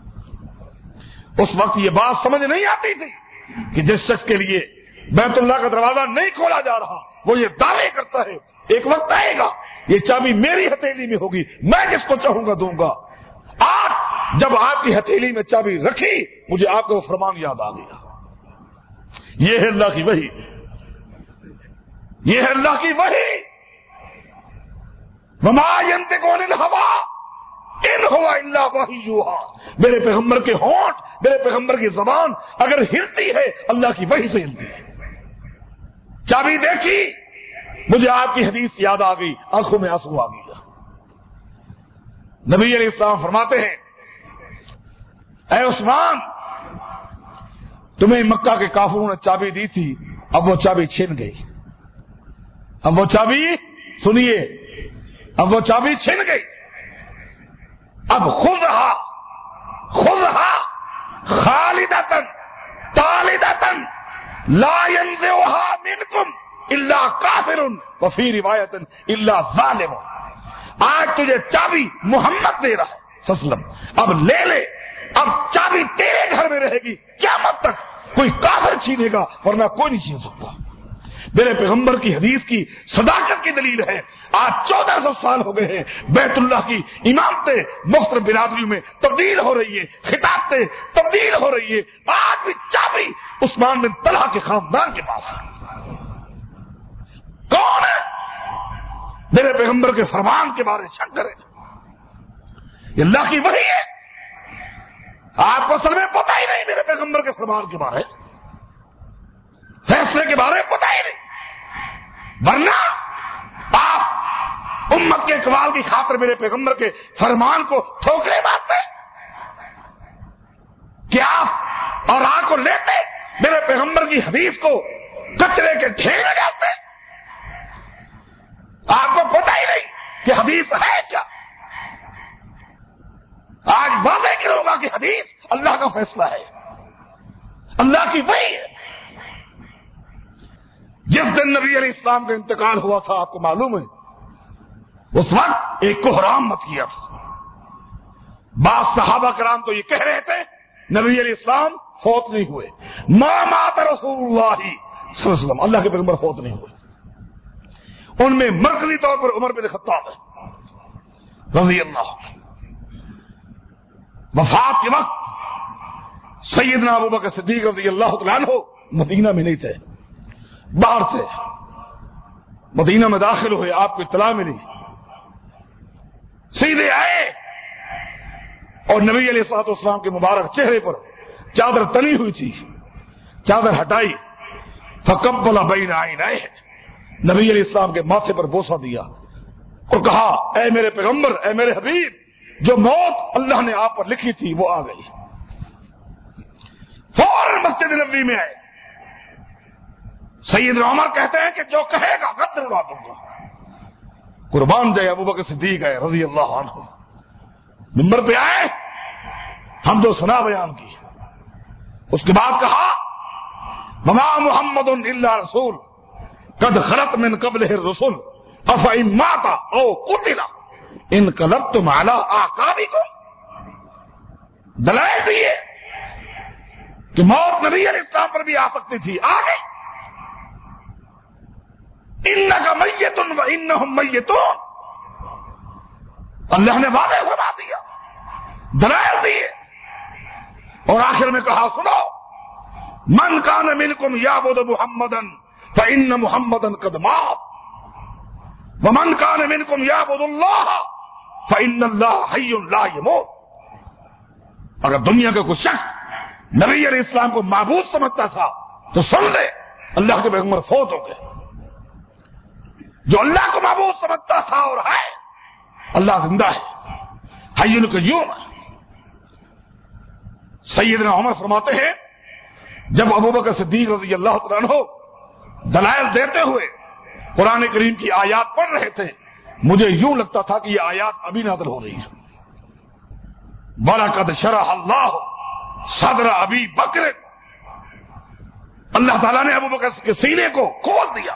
اس وقت یہ بات سمجھ نہیں آتی تھی کہ جس شخص کے لیے بیت اللہ کا دروازہ نہیں کھولا جا رہا وہ یہ دعوے کرتا ہے ایک وقت آئے گا یہ چابی میری ہتھیلی میں ہوگی، میں جس کو چاہوں گا دوں گا۔ آج جب آپ کی ہتھیلی میں چابی رکھی مجھے آپ کا وہ فرمان یاد آ گیا۔ یہ ہے اللہ کی وحی، یہ ہے اللہ کی وحی۔ وما ينطق عن الهوى ان هو الا وحی یوحی، میرے پیغمبر کے ہونٹ، میرے پیغمبر کی زبان اگر ہلتی ہے اللہ کی وحی سے ہلتی ہے۔ چابی دیکھی مجھے آپ کی حدیث یاد آ گئی، آنکھوں میں آنسو آ گیا۔ نبی علیہ السلام فرماتے ہیں اے عثمان، تمہیں مکہ کے کافروں نے چابی دی تھی، اب وہ چابی چھن گئی، اب وہ چابی سنیے اب وہ چابی چھن گئی، اب خذھا خذھا خالدۃ طالدۃ لا ينزعها منکم الا کافر وفی روایت الا ظالم۔ آج تجھے چابی محمد دے رہا ہے صلی اللہ علیہ وسلم، اب لے لے، اب چابی تیرے گھر میں رہے گی قیامت تک، کوئی کافر چھینے گا ورنہ کوئی نہیں چھین سکتا۔ میرے پیغمبر کی حدیث کی صداقت کی دلیل ہے۔ آج چودہ سو سال ہو گئے ہیں، بیت اللہ کی امامتیں مختلف برادریوں میں تبدیل ہو رہی ہے، خطابتیں تبدیل ہو رہی ہے، آج بھی چابی عثمان بن طلحہ کے خاندان کے پاس ہے۔ کون ہے؟ میرے پیغمبر کے فرمان کے بارے شک کرے، یہ اللہ کی وحی ہے۔ آپ کو اصل میں پتہ ہی نہیں میرے پیغمبر کے فرمان کے بارے، فیصلے کے بارے میں پتہ ہی نہیں، ورنہ آپ امت کے اقبال کی خاطر میرے پیغمبر کے فرمان کو ٹھوکرے مارتے کیا اور آگ کو لیتے، میرے پیغمبر کی حدیث کو کچرے کے ڈھیر میں ڈالتے۔ آپ کو پتہ ہی نہیں کہ حدیث ہے کیا۔ آج واضح کروں گا کہ حدیث اللہ کا فیصلہ ہے، اللہ کی وحی ہے۔ جس دن نبی علیہ السلام کا انتقال ہوا تھا آپ کو معلوم ہے، اس وقت ایک کوہرام مچ گیا تھا۔ بعض صحابہ کرام تو یہ کہہ رہے تھے نبی علیہ السلام فوت نہیں ہوئے، ما مات رسول اللہ صلی اللہ علیہ وسلم، اللہ کے پیغمبر فوت نہیں ہوئے۔ ان میں مرکزی طور پر عمر بن خطاب ہے رضی اللہ عنہ۔ وفات کے وقت سیدنا ابوبکر صدیق رضی اللہ تعالیٰ عنہ مدینہ میں نہیں تھے، باہر تھے۔ مدینہ میں داخل ہوئے، آپ کو اطلاع ملی، سیدھے آئے اور نبی علیہ الصلوۃ والسلام کے مبارک چہرے پر چادر تنی ہوئی تھی، چادر ہٹائی، فقبل بین عینیہ، نبی علیہ السلام کے ماتھے پر بوسہ دیا اور کہا اے میرے پیغمبر، اے میرے حبیب، جو موت اللہ نے آپ پر لکھی تھی وہ آ گئی۔ فوراً مسجد نبوی میں آئے۔ سیدنا عمر کہتے ہیں کہ جو کہے گا گردن اڑا دوں گا۔ قربان جائے ابوبکر صدیق ہے رضی اللہ عنہ، منبر پہ آئے، حمد و ثنا بیان کی، اس کے بعد کہا وما محمد الا رسول قد خلت من قبلہ الرسل افإن مات او قتل انقلبتم علی اعقابکم۔ دلائل دیے کہ موت نبی علیہ السلام پر بھی آ سکتی تھی، آ گئی۔ انک میت وانہم میتون، اللہ نے واضح فرما دیا، دلائل دیے، اور آخر میں کہا سنو من کان منکم یعبد محمدا فإن محمدا قد مات ومن کان منکم یعبد اللہ فإن اللہ حی لا یموت۔ اگر دنیا کا کوئی شخص نبی علیہ السلام کو معبود سمجھتا تھا تو سن لے اللہ کے پیغمبر فوت ہو گئے۔ جو اللہ کو معبود سمجھتا تھا اور ہے، اللہ زندہ ہے، حی القیوم ہے۔ سیدنا عمر فرماتے ہیں جب ابوبکر صدیق رضی اللہ تعالیٰ عنہ دلائل دیتے ہوئے قرآن کریم کی آیات پڑھ رہے تھے، مجھے یوں لگتا تھا کہ یہ آیات ابھی نازل ہو رہی ہیں۔ وَلَقَدْ شَرَحَ اللَّهُ صَدْرَ أَبِي بَكْرٍ، اللہ تعالیٰ نے ابوبکر کے سینے کو کھول دیا،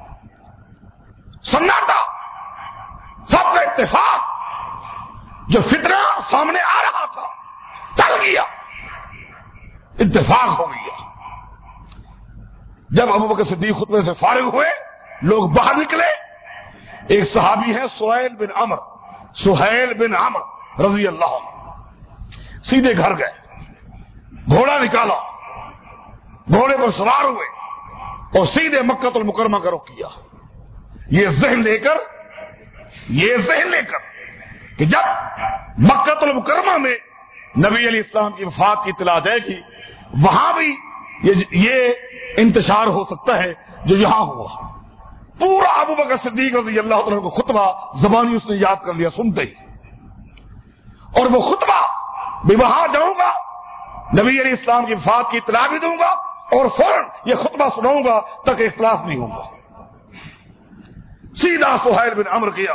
سناٹا، سب کا اتفاق، جو فتنہ سامنے آ رہا تھا ٹل گیا، اتفاق ہو گیا۔ جب ابوبکر صدیق خطبے سے فارغ ہوئے، لوگ باہر نکلے، ایک صحابی ہے سہیل بن عمر، سہیل بن عمر رضی اللہ عنہ، سیدھے گھر گئے، گھوڑا نکالا، گھوڑے پر سوار ہوئے اور سیدھے مکہ المکرمہ کا رخ کیا، یہ ذہن لے کر یہ ذہن لے کر کہ جب مکہ المکرمہ میں نبی علیہ السلام کی وفات کی اطلاع جائے گی، وہاں بھی یہ, یہ انتشار ہو سکتا ہے جو یہاں ہوا۔ پورا ابو بکر صدیق رضی اللہ عنہ کو خطبہ زبانی اس نے یاد کر لیا سنتے ہی، اور وہ خطبہ بھی وہاں جاؤں گا، نبی علیہ السلام کی وفات کی اطلاع بھی دوں گا اور فوراً یہ خطبہ سناؤں گا تک اختلاف نہیں ہوگا۔ سیدھا سہیل بن عمر کیا،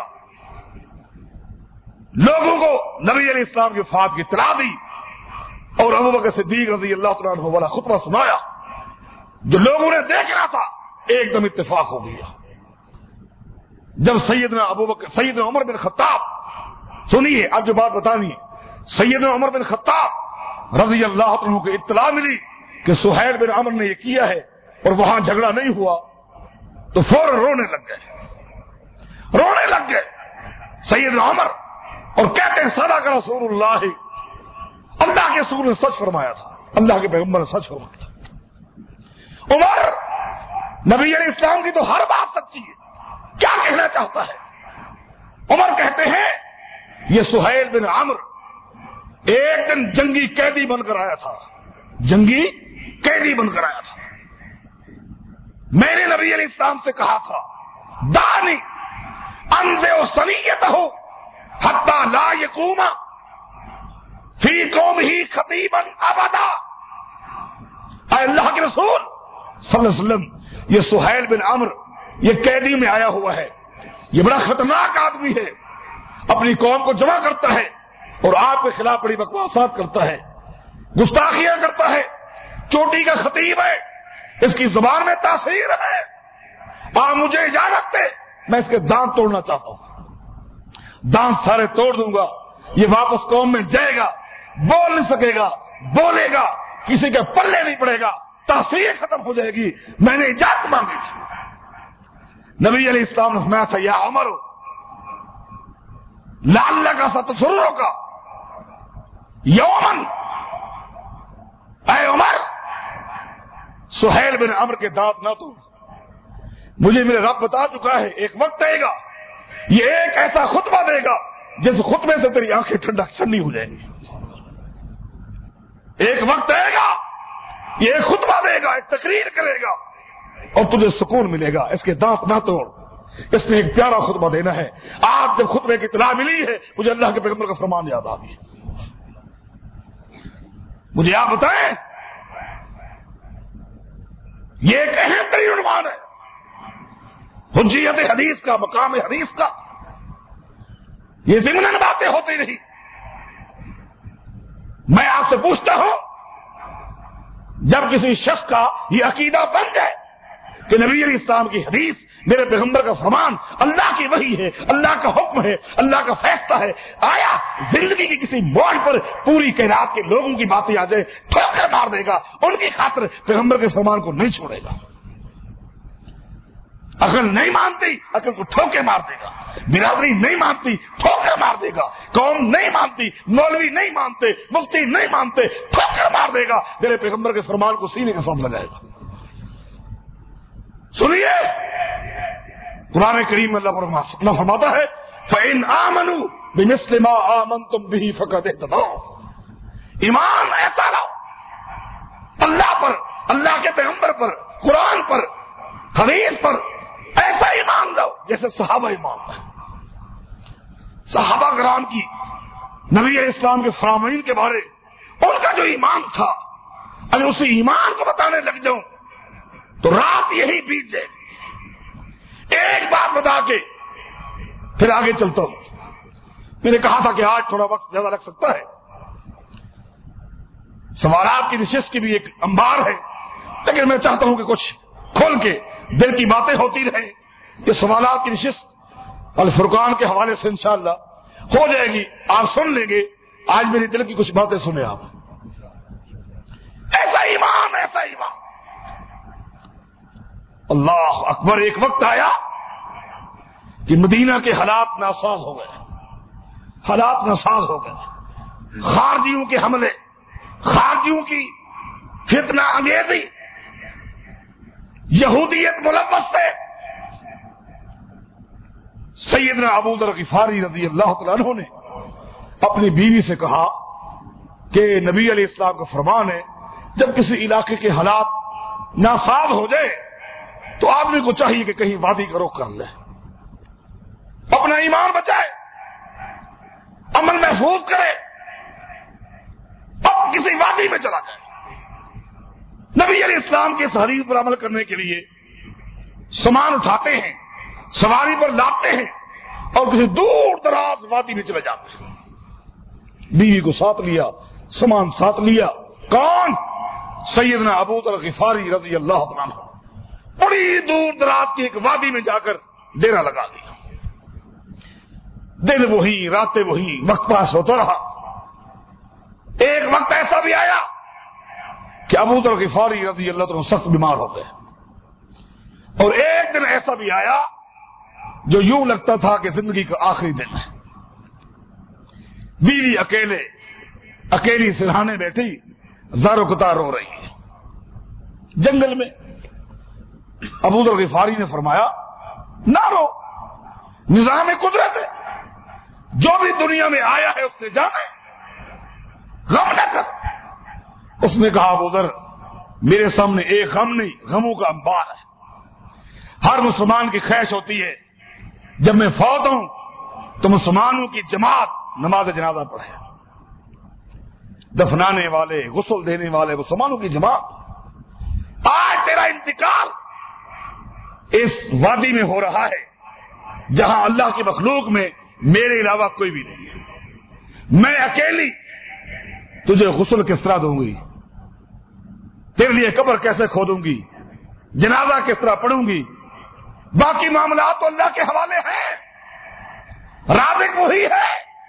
لوگوں کو نبی علیہ السلام کی وفات کی اطلاع دی اور ابو بکر صدیق رضی اللہ تعالیٰ عنہ والا خطبہ سنایا۔ جو لوگوں نے دیکھنا تھا ایک دم اتفاق ہو گیا۔ جب سیدنا ابو بکر سیدنا عمر بن خطاب، سنیے اب جو بات بتانی ہے، سیدنا عمر بن خطاب رضی اللہ عنہ کو اطلاع ملی کہ سہیل بن عمر نے یہ کیا ہے اور وہاں جھگڑا نہیں ہوا، تو فوراً رونے لگ گئے رونے لگ گئے سیدنا عمر، اور کہتے ہیں صدق رسول اللہ، اللہ کے رسول نے سچ فرمایا تھا، اللہ کے پیغمبر نے سچ فرمایا تھا۔ عمر، نبی علیہ السلام کی تو ہر بات سچی ہے، کیا کہنا چاہتا ہے؟ عمر کہتے ہیں یہ سہیل بن عمر ایک دن جنگی قیدی بن کر آیا تھا، جنگی قیدی بن کر آیا تھا۔ میں نے نبی علیہ السلام سے کہا تھا دانی انزع سنیتہ حتی لا یقوم فی قومہ خطیبا ابدا۔ اے اللہ کے رسول صلی اللہ علیہ وسلم، یہ سہیل بن عمر یہ قیدی میں آیا ہوا ہے، یہ بڑا خطرناک آدمی ہے، اپنی قوم کو جمع کرتا ہے اور آپ کے خلاف بڑی بکواسات کرتا ہے، گستاخیاں کرتا ہے، چوٹی کا خطیب ہے، اس کی زبان میں تاثیر ہے، آپ مجھے اجازت دے، میں اس کے دانت توڑنا چاہتا ہوں، دانت سارے توڑ دوں گا، یہ واپس قوم میں جائے گا، بول نہیں سکے گا، بولے گا کسی کے پلے نہیں پڑے گا، تاثیر ختم ہو جائے گی، میں نے اجازت مانگی تھی۔ نبی علیہ السلام نے فرمایا تھا یا عمر لعلک ستسرک یومن، اے عمر سہیل بن عمر کے دانت نہ توڑ، مجھے میرے رب بتا چکا ہے ایک وقت آئے گا، یہ ایک ایسا خطبہ دے گا جس خطبے سے تیری آنکھیں ٹھنڈا ٹھنڈی ہو جائیں گی، ایک وقت آئے گا یہ ایک خطبہ دے گا، ایک تقریر کرے گا اور تجھے سکون ملے گا، اس کے دانت نہ توڑ، اس نے ایک پیارا خطبہ دینا ہے۔ آج جب خطبے کی اطلاع ملی ہے مجھے اللہ کے پیغمبر کا فرمان یاد آ گیا۔ مجھے آپ بتائیں، یہ ایک اہم ترین عنوان ہے حجیت حدیث کا، مقام حدیث کا، یہ ضمناً باتیں ہوتی نہیں۔ میں آپ سے پوچھتا ہوں، جب کسی شخص کا یہ عقیدہ بن جائے کہ نبی علیہ السلام کی حدیث، میرے پیغمبر کا فرمان اللہ کی وحی ہے، اللہ کا حکم ہے، اللہ کا فیصلہ ہے، آیا زندگی کی کسی موڑ پر پوری کائنات کے لوگوں کی باتیں آ جائے ٹھوکر مار دے گا، ان کی خاطر پیغمبر کے فرمان کو نہیں چھوڑے گا؟ عقل نہیں مانتی، عقل کو ٹھوکے مار دے گا، برادری نہیں مانتی، ٹھوکر مار دے گا، قوم نہیں مانتی، مولوی نہیں مانتے، مفتی نہیں مانتے، ٹھوکر مار دے گا، میرے پیغمبر کے فرمان کو سینے کے ساتھ لگائے گا۔ سنیے قرآن کریم میں اللہ فرماتا ہے فَإِنْ آمَنُوا بِمِثْلِ مَا آمَنْتُمْ بِهِ فَقَدْ اهْتَدَوْا، ایمان ایسا لاؤ اللہ پر، اللہ کے پیغمبر پر، قرآن پر، حدیث پر، ایسا ایمان لاؤ جیسے صحابہ ایمان لائے۔ صحابہ کرام کی نبی علیہ السلام کے فرامین کے بارے ان کا جو ایمان تھا، اگر اسی ایمان کو بتانے لگ جاؤں تو رات یہی بیت جائے۔ ایک بات بتا کے پھر آگے چلتا ہوں۔ میں نے کہا تھا کہ آج تھوڑا وقت زیادہ لگ سکتا ہے، سوالات کی نشست کی بھی ایک انبار ہے، لیکن میں چاہتا ہوں کہ کچھ کھول کے دل کی باتیں ہوتی رہیں۔ یہ سوالات کی نشست الفرقان کے حوالے سے انشاءاللہ ہو جائے گی، آپ سن لیں گے۔ آج میری دل کی کچھ باتیں سنیں آپ۔ ایسا ایمان، ایسا ایمان، اللہ اکبر۔ ایک وقت آیا کہ مدینہ کے حالات ناساز ہو گئے، حالات ناساز ہو گئے، خارجیوں کے حملے، خارجیوں کی فتنہ انگیزی، یہودیت ملوث تھے۔ سیدنا ابو ذر غفاری رضی اللہ تعالیٰ عنہ نے اپنی بیوی سے کہا کہ نبی علیہ السلام کا فرمان ہے جب کسی علاقے کے حالات ناساز ہو جائے تو آدمی کو چاہیے کہ کہیں وادی کا رخ کر لے، اپنا ایمان بچائے، امن محفوظ کرے، اب کسی وادی میں چلا جائے۔ نبی علیہ السلام کے اس حدیث پر عمل کرنے کے لیے سامان اٹھاتے ہیں، سواری پر لاتے ہیں اور کسی دور دراز وادی میں چلے جاتے ہیں۔ بیوی کو ساتھ لیا، سامان ساتھ لیا، کون؟ سیدنا ابو ذر غفاری رضی اللہ عنہ، بڑی دور دراز کی ایک وادی میں جا کر ڈیرا لگا دیا۔ دن وہی، راتیں وہی، وقت پاس ہوتا رہا۔ ایک وقت ایسا بھی آیا کہ ابو ذر غفاری رضی اللہ عنہ سخت بیمار ہو گئے، اور ایک دن ایسا بھی آیا جو یوں لگتا تھا کہ زندگی کا آخری دن ہے۔ بیوی اکیلے اکیلی سرہانے بیٹھی زارو کتار رو رہی ہے جنگل میں۔ ابو ذر غفاری نے فرمایا نہ رو، نظام قدرت ہے، جو بھی دنیا میں آیا ہے اس نے جانا ہے، غم نہ کر۔ اس نے کہا ابو ذر میرے سامنے ایک غم نہیں، غموں کا انبار ہے۔ ہر مسلمان کی خواہش ہوتی ہے جب میں فوت ہوں تو مسلمانوں کی جماعت نماز جنازہ پڑھے، دفنانے والے، غسل دینے والے مسلمانوں کی جماعت۔ آج تیرا انتقال اس وادی میں ہو رہا ہے جہاں اللہ کی مخلوق میں میرے علاوہ کوئی بھی نہیں ہے۔ میں اکیلی تجھے غسل کس طرح دوں گی، تیرے لیے قبر کیسے کھودوں گی، جنازہ کس طرح پڑھوں گی، باقی معاملات تو اللہ کے حوالے ہیں، رازق وہی ہے۔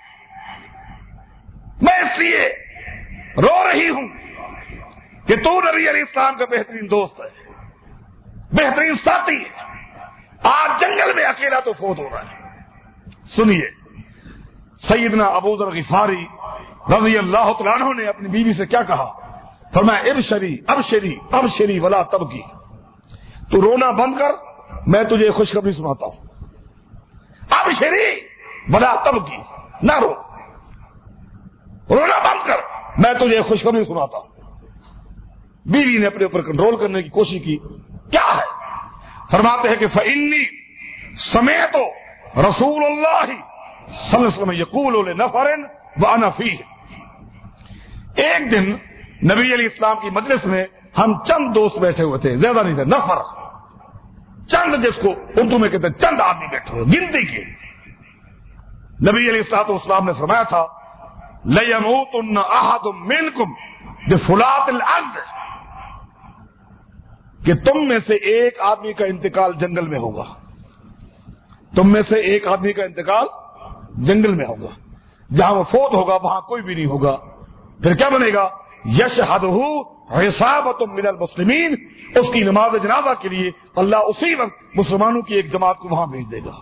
میں اس لیے رو رہی ہوں کہ تو نبی علیہ السلام کا بہترین دوست ہے، بہترین ساتھی ہے، آج جنگل میں اکیلا تو فوت ہو رہا ہے۔ سنیے سیدنا ابو ذر غفاری رضی اللہ تعالیٰ عنہ نے اپنی بیوی سے کیا کہا، فرمایا ابشری ابشری ابشری ولا تبکی، تو رونا بند کر، میں تجھے خوشخبری سناتا ہوں۔ ابشری ولا تبکی، نہ رو، رونا بند کر، میں تجھے خوشخبری سناتا ہوں۔ بیوی نے اپنے اوپر کنٹرول کرنے کی کوشش کی، کیا ہے؟ فرماتے ہیں کہ فإنی سمعت رسول اللہ صلی اللہ علیہ وسلم یقول لنفر وانا فیہ۔ ایک دن نبی علیہ السلام کی مجلس میں ہم چند دوست بیٹھے ہوئے تھے، زیادہ نہیں تھے، نفر، چند، جس کو اردو میں کہتے ہیں چند آدمی بیٹھے ہوئے، گنتی کے۔ نبی علیہ الصلوۃ والسلام نے فرمایا تھا لَيَمُوتُنَّ أَحَدٌ مِّنكُمْ بِفُلَاطِ الْأَرْضِ، کہ تم میں سے ایک آدمی کا انتقال جنگل میں ہوگا، تم میں سے ایک آدمی کا انتقال جنگل میں ہوگا، جہاں وہ فوت ہوگا وہاں کوئی بھی نہیں ہوگا۔ پھر کیا بنے گا؟ یشہدہ عصابۃ من المسلمین، اس کی نماز جنازہ کے لیے اللہ اسی وقت مسلمانوں کی ایک جماعت کو وہاں بھیج دے گا۔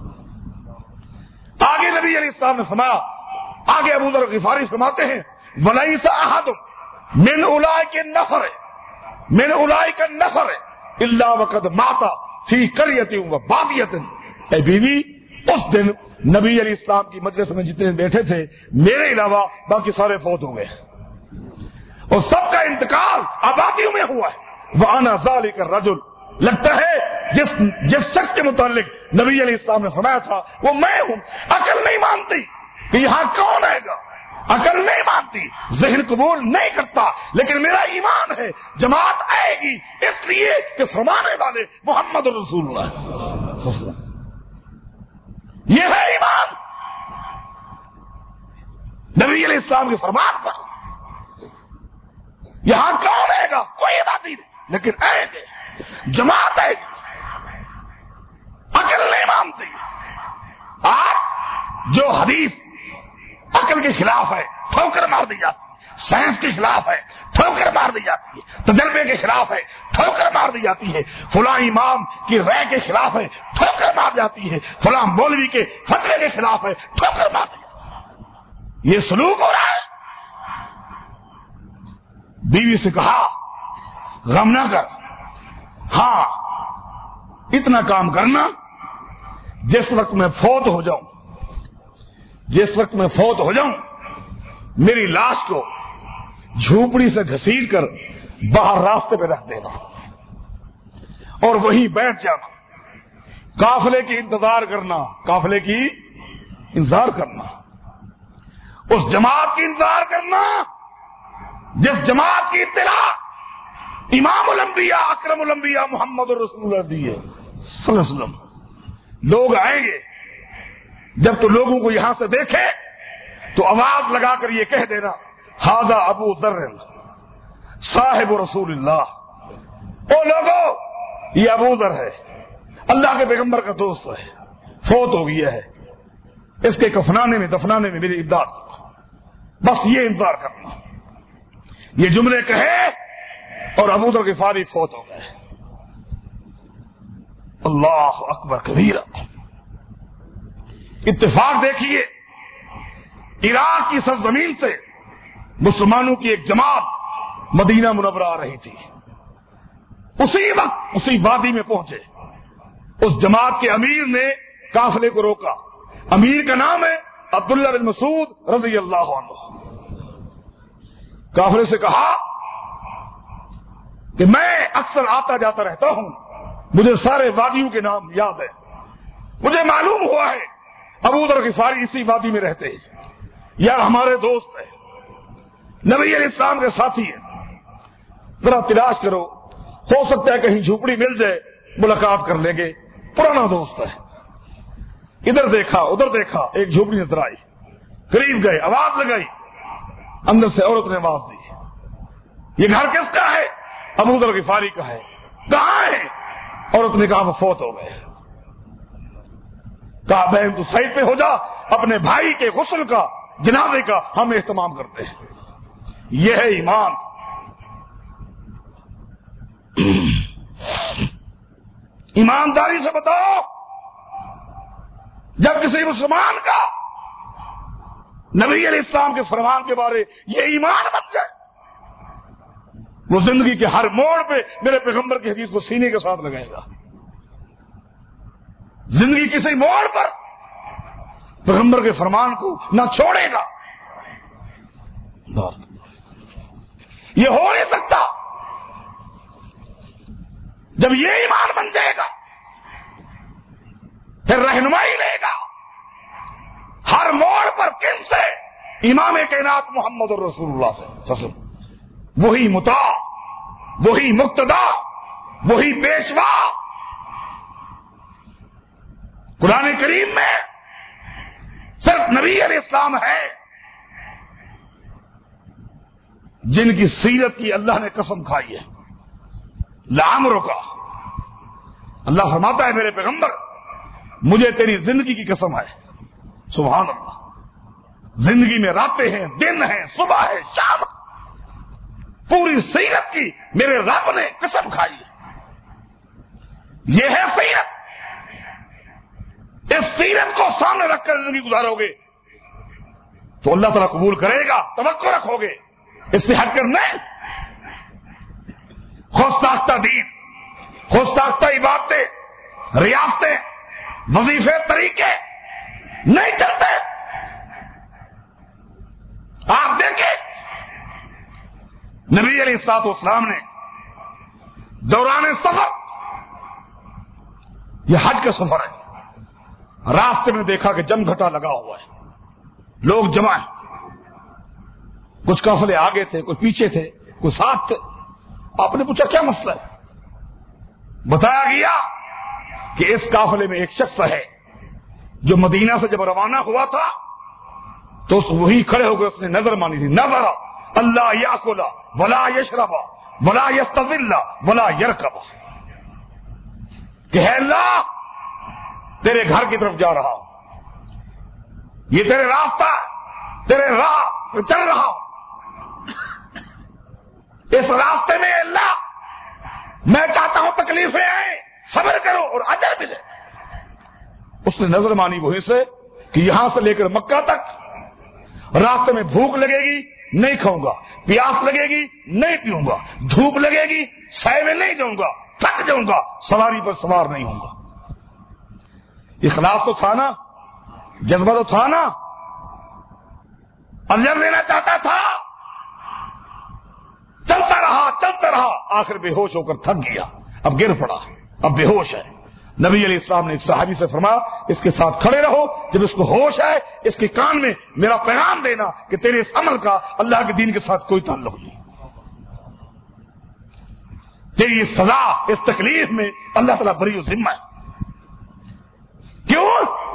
آگے نبی علیہ السلام نے فرمایا، آگے ابو ذر غفاری فرماتے ہیں ولیس احد من اولئک النفر من اولئک النفر الا وقد مات فی قریۃ و بادیۃ۔ اے بیوی، اس دن نبی علیہ السلام کی مجلس میں جتنے بیٹھے تھے میرے علاوہ باقی سارے فوت ہو گئے، اور سب کا انتقال آبادیوں میں ہوا ہے۔ وَأَنَا ذَلِكَ الرَّجُلُ، لگتا ہے جس جس شخص کے متعلق نبی علیہ السلام نے فرمایا تھا وہ میں ہوں۔ عقل نہیں مانتی کہ یہاں کون آئے گا، عقل نہیں مانتی، ذہن قبول نہیں کرتا، لیکن میرا ایمان ہے جماعت آئے گی، اس لیے کہ فرمانے والے محمد رسول اللہ، یہ ہے ایمان نبی علیہ السلام کے فرمان پر۔ یہاں کون آئے گا، کوئی بات نہیں، لیکن آئے گے، جماعت آئے گی، عقل نہیں مانتی۔ آج جو حدیث عقل کے خلاف ہے ٹھوکر مار دی جاتی، سائنس کے خلاف ہے، ٹھوکر مار دی جاتی ہے، تجربے کے خلاف ہے، ٹھوکر مار دی جاتی ہے، فلاں امام کی رائے کے خلاف ہے، ٹھوکر مار جاتی ہے، فلاں مولوی کے فتوے کے خلاف ہے، ٹھوکر مار دی جاتی ہے۔ یہ سلوک ہو رہا ہے۔ بیوی سے کہا غم نہ کر، ہاں اتنا کام کرنا، جس وقت میں فوت ہو جاؤں جس وقت میں فوت ہو جاؤں میری لاش کو جھوپڑی سے گھسیٹ کر باہر راستے پہ رکھ دینا اور وہیں بیٹھ جانا، قافلے کی انتظار کرنا، قافلے کی انتظار کرنا، اس جماعت کی انتظار کرنا جس جماعت کی اطلاع امام الانبیاء اکرم الانبیاء محمد رسول اللہ دی ہے صلی اللہ علیہ وسلم۔ لوگ آئیں گے، جب تو لوگوں کو یہاں سے دیکھے تو آواز لگا کر یہ کہہ دینا ھذا ابو ذر صاحب رسول اللہ، او لوگوں یہ ابو ذر ہے، اللہ کے پیغمبر کا دوست ہے، فوت ہو گیا ہے، اس کے کفنانے میں دفنانے میں میری امداد کرو، بس یہ انتظار کرنا۔ یہ جملے کہے اور ابو ذر غفاری فوت ہو گئے۔ اللہ اکبر کبیرہ۔ اتفاق دیکھیے، عراق کی سرزمین سے مسلمانوں کی ایک جماعت مدینہ منورہ آ رہی تھی، اسی وقت اسی وادی میں پہنچے، اس جماعت کے امیر نے قافلے کو روکا، امیر کا نام ہے عبداللہ بن مسعود رضی اللہ عنہ۔ قافلے سے کہا کہ میں اکثر آتا جاتا رہتا ہوں، مجھے سارے وادیوں کے نام یاد ہے، مجھے معلوم ہوا ہے ابو ذر غفاری اسی وادی میں رہتے ہیں، یا ہمارے دوست ہیں، نبی علیہ السلام کے ساتھی ہیں، ذرا تلاش کرو، ہو سکتا ہے کہیں جھوپڑی مل جائے، ملاقات کر لیں گے، پرانا دوست ہے۔ ادھر دیکھا ادھر دیکھا، ایک جھوپڑی نظر آئی، قریب گئے، آواز لگائی، اندر سے عورت نے آواز دی، یہ گھر کس کا ہے؟ ابو ذر غفاری کا ہے۔ کہاں ہے؟ عورت نے کہا وہ فوت ہو گئے۔ کہا بہن تو صحیح پہ ہو جا، اپنے بھائی کے غسل کا جنازے کا ہم اہتمام کرتے ہیں۔ یہ ہے ایمان۔ ایمانداری سے بتاؤ، جب کسی مسلمان کا نبی علیہ السلام کے فرمان کے بارے یہ ایمان بن جائے، وہ زندگی کے ہر موڑ پہ میرے پیغمبر کی حدیث کو سینے کے ساتھ لگائے گا، زندگی کسی موڑ پر پیغمبر کے فرمان کو نہ چھوڑے گا۔ یہ ہو نہیں سکتا۔ جب یہ ایمان بن جائے گا پھر رہنمائی لے گا ہر موڑ پر، کن سے؟ امام کائنات محمد رسول اللہ سے وسلم، وہی مطاع، وہی مقتدا، وہی پیشوا۔ قرآن کریم میں صرف نبی علیہ السلام ہے جن کی سیرت کی اللہ نے قسم کھائی ہے۔ لعمرک کا اللہ فرماتا ہے میرے پیغمبر مجھے تیری زندگی کی قسم ہے۔ سبحان اللہ۔ زندگی میں راتیں ہیں، دن ہیں، صبح ہے، شام ہے، پوری سیرت کی میرے رب نے قسم کھائی ہے۔ یہ ہے سیرت۔ اس سیرت کو سامنے رکھ کر زندگی گزارو گے تو اللہ تعالیٰ قبول کرے گا، توقع رکھو گے، اس سے ہٹ کر نہیں۔ خود ساختہ دین، خود ساختہ عبادتیں، ریاستیں، وظیفے، طریقے نہیں چلتے۔ آپ دیکھیں نبی علیہ الصلوۃ والسلام نے دوران سفر، یہ حج کا سفر ہے، راستے میں دیکھا کہ جم گھٹا لگا ہوا ہے، لوگ جمع ہیں، کچھ قافلے آگے تھے، کوئی پیچھے تھے، کوئی ساتھ تھے۔ آپ نے پوچھا کیا مسئلہ ہے؟ بتایا گیا کہ اس قافلے میں ایک شخص ہے جو مدینہ سے جب روانہ ہوا تھا تو وہی کھڑے ہو گئے، اس نے نظر مانی تھی، نظر اللہ یاکل ولا یشرب ولا یستظل ولا یرکب، کہ ہے اللہ تیرے گھر کی طرف جا رہا ہوں، یہ تیرے راستہ تیرے راہ چل رہا ہوں، اس راستے میں اللہ میں چاہتا ہوں تکلیفیں آئیں، صبر کرو اور اجر ملے۔ اس نے نظر مانی وہیں سے کہ یہاں سے لے کر مکہ تک راستے میں بھوک لگے گی نہیں کھاؤں گا، پیاس لگے گی نہیں پیوں گا، دھوپ لگے گی سائے میں نہیں جاؤں گا، تھک جاؤں گا، سواری پر سوار نہیں ہوں گا۔ اخلاص تو تھا نا، جذبہ تو تھا نا، اجر لینا چاہتا تھا، چلتا رہا چلتا رہا، آخر بے ہوش ہو کر تھک گیا، اب گر پڑا، اب بے ہوش ہے۔ نبی علیہ السلام نے ایک صحابی سے فرمایا اس کے ساتھ کھڑے رہو، جب اس کو ہوش ہے اس کے کان میں میرا پیغام دینا کہ تیرے اس عمل کا اللہ کے دین کے ساتھ کوئی تعلق نہیں، تیری یہ سزا اس تکلیف میں اللہ تعالیٰ بری و ذمہ ہے۔ کیوں؟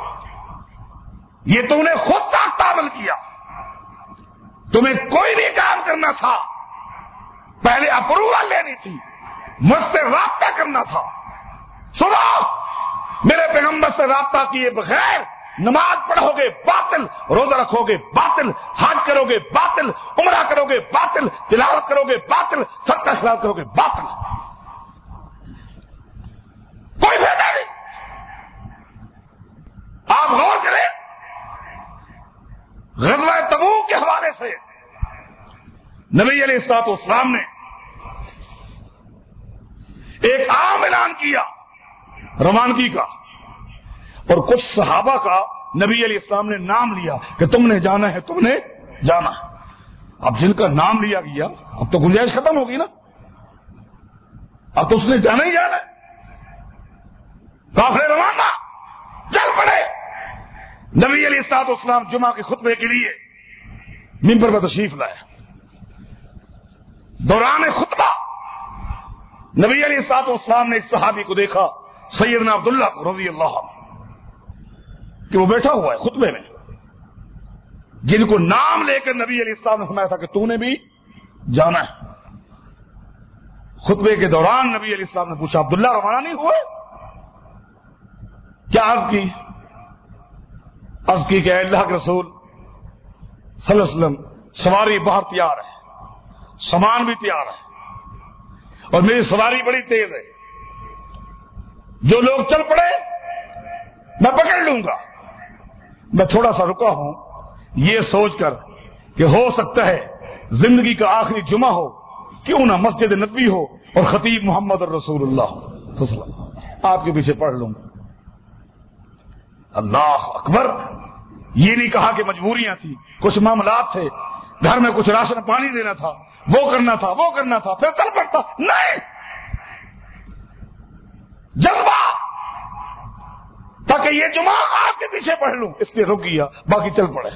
یہ تم نے خود ساختہ عمل کیا، تمہیں کوئی بھی کام کرنا تھا پہلے اپروول لینی تھی، مجھ سے رابطہ کرنا تھا۔ سنو، میرے پیغمبر سے رابطہ کیے بغیر نماز پڑھو گے باطل، روزہ رکھو گے باطل، حج کرو گے باطل، عمرہ کرو گے باطل، تلاوت کرو گے باطل، صدقہ خیرات کرو گے باطل، کوئی فائدہ نہیں۔ آپ غور کریں، غزوہ تبوک کے حوالے سے نبی علیہ الصلوۃ والسلام نے ایک عام اعلان کیا روانگی کا، اور کچھ صحابہ کا نبی علیہ السلام نے نام لیا کہ تم نے جانا ہے، تم نے جانا ہے۔ اب جن کا نام لیا گیا اب تو گنجائش ختم ہوگی نا، اب تو اس نے جانا ہی جانا ہے، کافر روانہ چل پڑے۔ نبی علیہ الصلوۃ والسلام جمعہ کے خطبے کے لیے منبر پر تشریف لائے۔ دوران خطبہ نبی علیہ الصلوۃ والسلام نے اس صحابی کو دیکھا، سیدنا عبداللہ رضی اللہ عنہ، کہ وہ بیٹھا ہوا ہے خطبے میں، جن کو نام لے کر نبی علیہ السلام نے فرمایا تھا کہ تو نے بھی جانا ہے۔ خطبے کے دوران نبی علیہ السلام نے پوچھا عبداللہ روانہ نہیں ہوئے؟ کیا عرض کی؟ عرض کی کہ اے اللہ کے رسول صلی اللہ علیہ وسلم، سواری باہر تیار ہے، سامان بھی تیار ہے، اور میری سواری بڑی تیز ہے، جو لوگ چل پڑے میں پکڑ لوں گا۔ میں تھوڑا سا رکا ہوں یہ سوچ کر کہ ہو سکتا ہے زندگی کا آخری جمعہ ہو، کیوں نہ مسجد نبوی ہو اور خطیب محمد الرسول اللہ صلی اللہ علیہ وسلم آپ کے پیچھے پڑھ لوں گا۔ اللہ اکبر! یہ نہیں کہا کہ مجبوریاں تھیں، کچھ معاملات تھے، گھر میں کچھ راشن پانی دینا تھا، وہ کرنا تھا وہ کرنا تھا، پھر چل پڑتا، نہیں، جذبہ تاکہ یہ جمعہ آپ کے پیچھے پڑھ لوں، اس لیے رک گیا، باقی چل پڑے۔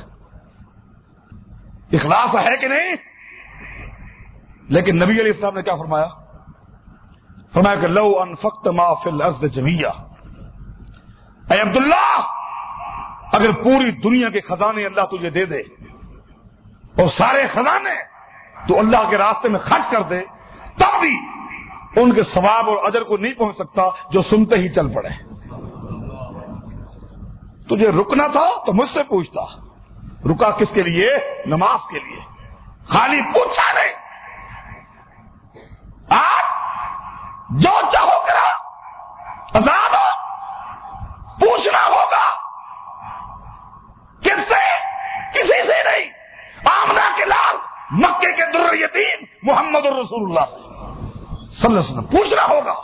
اخلاص ہے کہ نہیں؟ لیکن نبی علیہ السلام نے کیا فرمایا؟ فرمایا کہ لو انفقت ما فی الارض جمیعا، اے عبداللہ اگر پوری دنیا کے خزانے اللہ تجھے دے دے اور سارے خزانے تو اللہ کے راستے میں خرچ کر دے، تب بھی ان کے ثواب اور اجر کو نہیں پہنچ سکتا جو سنتے ہی چل پڑے۔ تجھے رکنا تھا تو مجھ سے پوچھتا، رکا کس کے لیے؟ نماز کے لیے، خالی پوچھا نہیں۔ آج جو چاہو کرا، آزاد ہو، پوچھنا ہوگا کس سے؟ کسی سے نہیں۔ آمنہ کے لال مکے کے در یتیم محمد الرسول اللہ سے صلی اللہ علیہ وسلم پوچھنا ہوگا۔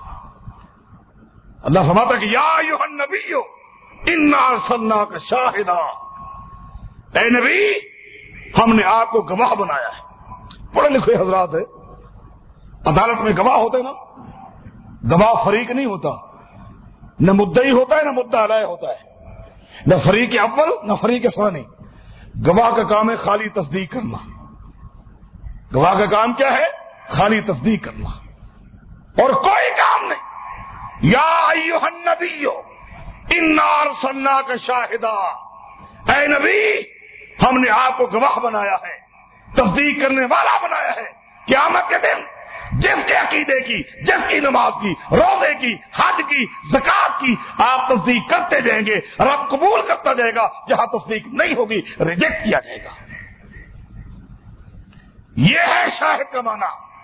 اللہ فرماتا کہ یا ایھا النبی انا ارسلناک شاہدا، اے نبی ہم نے آپ کو گواہ بنایا ہے۔ پڑھے لکھے حضرات ہے، عدالت میں گواہ ہوتے نا، گواہ فریق نہیں ہوتا، نہ مدعی ہوتا ہے نہ مدعا علیہ ہوتا ہے، نہ فریق اول نہ فریق ثانی۔ گواہ کا کام ہے خالی تصدیق کرنا، گواہ کا کام کیا ہے؟ خالی تصدیق کرنا، اور کوئی کام نہیں۔ یا ایھا النبی انا ارسلناک شاہدا، اے نبی ہم نے آپ کو گواہ بنایا ہے، تصدیق کرنے والا بنایا ہے۔ قیامت کے دن جس کے عقیدے کی، جس کی نماز کی، روزے کی، حج کی، زکات کی آپ تصدیق کرتے جائیں گے، رب قبول کرتا جائے گا، جہاں تصدیق نہیں ہوگی ریجیکٹ کیا جائے گا۔ یہ ہے شاہد کا معنی۔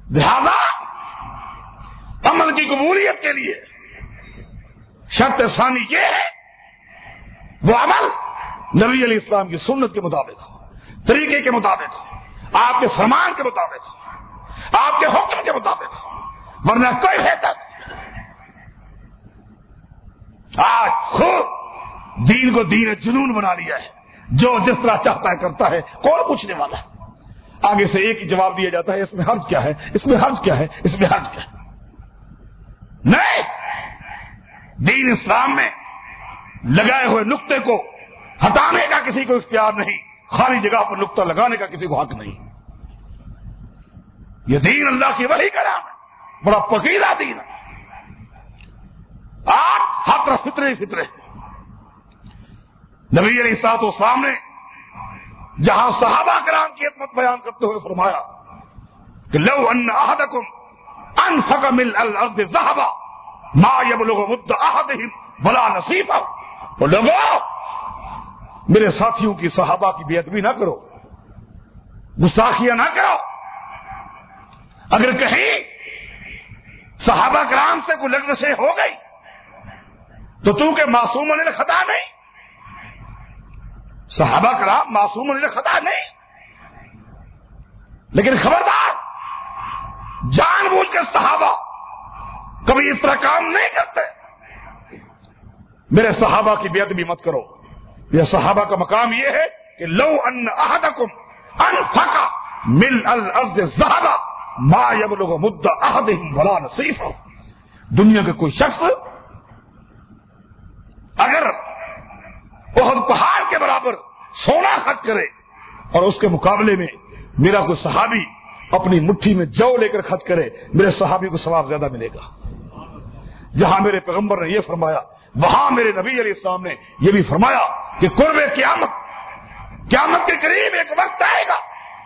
لہذا عمل کی قبولیت کے لیے شرط ثانی یہ ہے وہ عمل نبی علیہ السلام کی سنت کے مطابق ہو، طریقے کے مطابق ہو، آپ کے فرمان کے مطابق ہو، آپ کے حکم کے مطابق ہو، ورنہ کوئی بہتر آج خود دین کو دین جنون بنا لیا ہے، جو جس طرح چاہتا ہے کرتا ہے، کون پوچھنے والا ہے؟ آگے سے ایک ہی جواب دیا جاتا ہے، اس میں حرج کیا ہے، اس میں حرج کیا ہے، اس میں حرج کیا ہے؟ نہیں، دین اسلام میں لگائے ہوئے نقطے کو ہٹانے کا کسی کو اختیار نہیں، خالی جگہ پر نقطہ لگانے کا کسی کو حق نہیں۔ یہ دین اللہ کی وحی کا نام ہے، بڑا پکیزہ دین ہے۔ آج ہر طرف فطرے فطرے نبی علیہ الصلوۃ والسلام نے جہاں صحابہ کرام کی عظمت بیان کرتے ہوئے فرمایا کہ لو ان احدکم انفق ملء الارض ذهبا ما يبلغ مد احدهم ولا نصيفا۔ اور لوگوں، میرے ساتھیوں کی صحابہ کی بے ادبی نہ کرو، گستاخیاں نہ کرو۔ اگر کہیں صحابہ کرام سے کوئی لغزشیں ہو گئی تو چونکہ معصوم ہونے خطا نہیں، صحابہ کرام معصوم ہونے خطا نہیں، لیکن خبردار جان بوجھ کر صحابہ کبھی اس طرح کام نہیں کرتے۔ میرے صحابہ کی بے ادبی مت کرو۔ یہ صحابہ کا مقام یہ ہے کہ لو ان احدکم انفق ملء الارض ذهبا ما يبلغ مد احدهم ولا نصيفا۔ دنیا کا کوئی شخص اگر احد پہاڑ کے برابر سونا خرچ کرے اور اس کے مقابلے میں میرا کوئی صحابی اپنی مٹھی میں جو لے کر خرچ کرے، میرے صحابی کو ثواب زیادہ ملے گا۔ جہاں میرے پیغمبر نے یہ فرمایا، وہاں میرے نبی علیہ السلام نے یہ بھی فرمایا کہ قرب قیامت قیامت کے قریب ایک وقت آئے گا،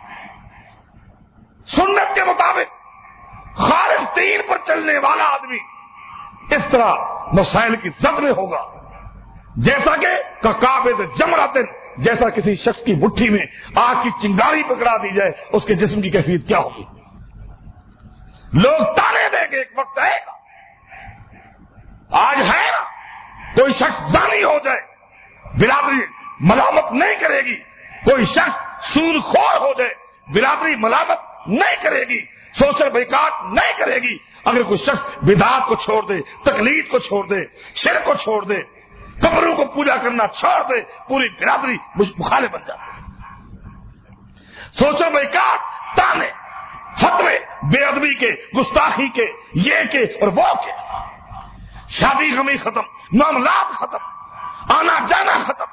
سنت کے مطابق خالص دین پر چلنے والا آدمی اس طرح مسائل کی زد میں ہوگا جیسا کہ کقابض جمرۃ، جیسا کسی شخص کی مٹھی میں آگ کی چنگاری پکڑا دی جائے، اس کے جسم کی کیفیت کیا ہوگی؟ لوگ تانے دیں گے، ایک وقت آئے گا۔ آج ہے نا، کوئی شخص زانی ہو جائے برادری ملامت نہیں کرے گی، کوئی شخص سود خور ہو جائے برادری ملامت نہیں کرے گی، سوشل بائیکاٹ نہیں کرے گی۔ اگر کوئی شخص بدعات کو چھوڑ دے، تقلید کو چھوڑ دے، شرک کو چھوڑ دے، قبروں کو پوجا کرنا چھوڑ دے، پوری برادری مخالف بن جاتی۔ سوشل بائیکاٹ، تانے، فتوے بے ادبی کے، گستاخی کے، یہ کے اور وہ کے، شادی غمی ختم، معاملات ختم، آنا جانا ختم۔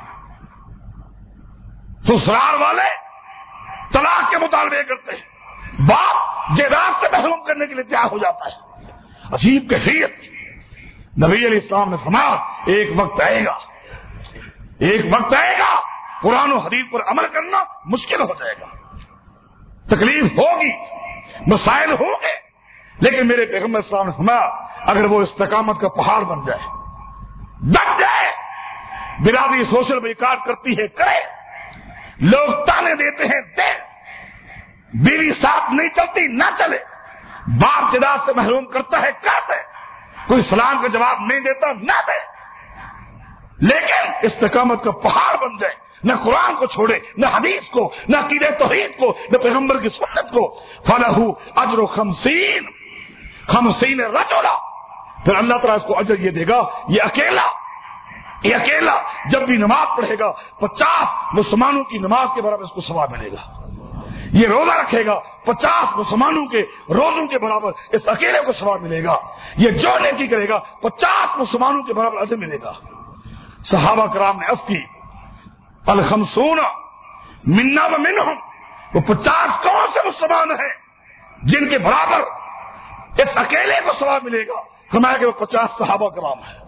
سسرال والے طلاق کے مطالبے کرتے ہیں، باپ جائیداد سے محروم کرنے کے لیے تیار ہو جاتا ہے۔ عجیب کیفیت۔ نبی علیہ السلام نے فرمایا ایک وقت آئے گا، ایک وقت آئے گا قرآن و حدیث پر عمل کرنا مشکل ہو جائے گا، تکلیف ہوگی، مسائل ہوں گے، لیکن میرے پیغمبر صلی اللہ علیہ وسلم نے فرمایا اگر وہ استقامت کا پہاڑ بن جائے، ڈٹ جائے، برادری سوشل بائیکاٹ کرتی ہے کرے، لوگ تانے دیتے ہیں دے، بیوی ساتھ نہیں چلتی نہ چلے، باپ جائیداد سے محروم کرتا ہے کرتے، کوئی سلام کا جواب نہیں دیتا نہ دے، لیکن استقامت کا پہاڑ بن جائے، نہ قرآن کو چھوڑے، نہ حدیث کو، نہ عقیدہ توحید کو، نہ پیغمبر کی سنت کو، فلہو اجر خمسین خمسین رجلا، پھر اللہ تعالیٰ اس کو اجر یہ دے گا، یہ اکیلا یہ اکیلا جب بھی نماز پڑھے گا پچاس مسلمانوں کی نماز کے برابر اس کو ثواب ملے گا۔ یہ روزہ رکھے گا پچاس مسلمانوں کے روزوں کے برابر اس اکیلے کو ثواب ملے گا۔ یہ جو نیکی کرے گا پچاس مسلمانوں کے برابر اجر ملے گا۔ صحابہ کرام نے عرض کی الخمسون منا و منہم، وہ پچاس کون سے مسلمان ہیں جن کے برابر اس اکیلے کو ثواب ملے گا؟ فرمایا کہ وہ پچاس صحابہ کرام ہیں۔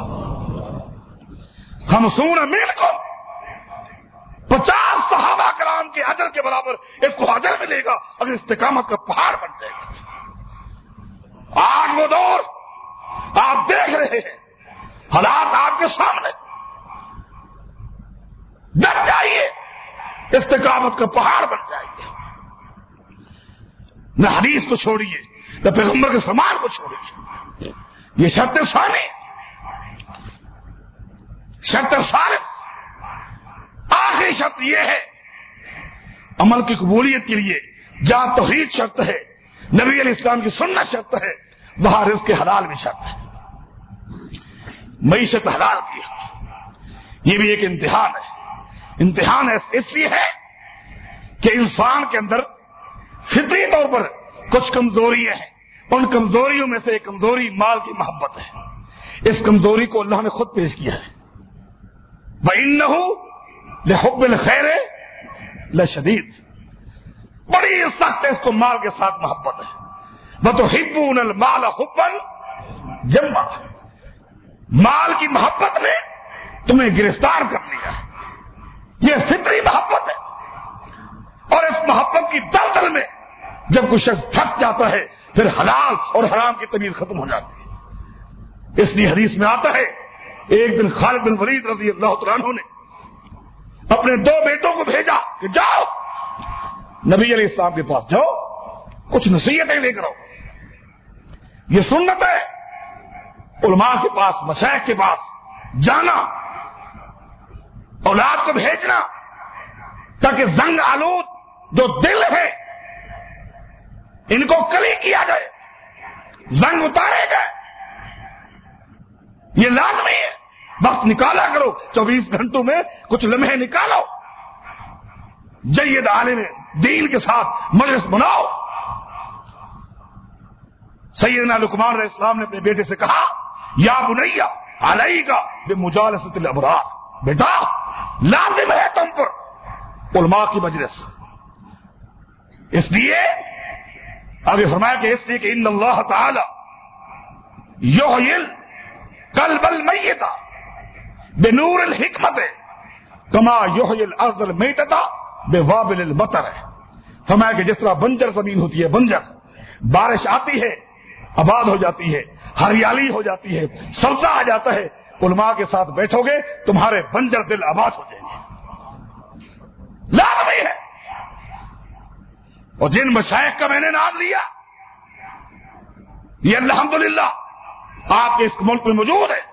خمسون منکم، پچاس صحابہ کرام کے اجر کے برابر اس کو اجر ملے گا اگر استقامت کا پہاڑ بن جائے گا۔ آج وہ دور آپ دیکھ رہے ہیں، حالات آپ کے سامنے، ڈٹ جائیے، استقامت کا پہاڑ بن جائے گا۔ نہ حدیث کو چھوڑیے، نہ پیغمبر کے فرمان کو چھوڑیے. یہ شرط ثانی. شرط ثالث، آخری شرط یہ ہے عمل کی قبولیت کے لیے جہاں توحید شرط ہے، نبی علیہ السلام کی سنت شرط ہے، وہاں رزق حلال بھی شرط ہے. معیشت حلال کی یہ بھی ایک امتحان ہے. امتحان اس لیے ہے کہ انسان کے اندر فطری طور پر کچھ کمزوریاں ہیں. ان کمزوریوں میں سے ایک کمزوری مال کی محبت ہے. اس کمزوری کو اللہ نے خود پیش کیا ہے. وَإِنَّهُ لِحُبِّ الْخَيْرِ لَشَدِيدٌ، بڑی سخت ہے اس کو مال کے ساتھ محبت ہے. وَتُحِبُّونَ الْمَالَ حُبًّا جَمًّا، مال کی محبت نے تمہیں گرفتار کر لیا. یہ فطری محبت ہے، اور اس محبت کی دلدل میں جب کوئی شخص پھنس جاتا ہے پھر حلال اور حرام کی تمیز ختم ہو جاتی ہے. اس لیے حدیث میں آتا ہے ایک دن خالد بن ولید رضی اللہ تعالیٰ عنہ نے اپنے دو بیٹوں کو بھیجا کہ جاؤ نبی علیہ السلام کے پاس، جاؤ کچھ نصیحتیں لے کر آؤ. یہ سنت ہے علماء کے پاس، مشائخ کے پاس جانا، اولاد کو بھیجنا، تاکہ زنگ آلود جو دل ہے ان کو کلی کیا جائے، زنگ اتارے گئے. یہ لازمی ہے. وقت نکالا کرو، چوبیس گھنٹوں میں کچھ لمحے نکالو، جید عالم دین کے ساتھ مجلس بناؤ. سیدنا لقمان علیہ السلام نے اپنے بیٹے سے کہا یا بنیا علیک بمجالسۃ الابرار، بیٹا لازم ہے تم پر علماء کی مجلس. اس لیے آگے فرمایا کہ اس لیے کہ ان اللہ تعالی یحیی القلب المیت بنور الحکمت کما یحیی الارض المیتۃ بوابل المطر. فرمایا کہ جس طرح بنجر زمین ہوتی ہے، بنجر بارش آتی ہے آباد ہو جاتی ہے، ہریالی ہو جاتی ہے، سبزہ آ جاتا ہے. علماء کے ساتھ بیٹھو گے تمہارے بنجر دل آباد ہو جائیں گے. لازمی ہے. اور جن مشائخ کا میں نے نام لیا یہ الحمدللہ آپ کے اس ملک میں موجود ہے،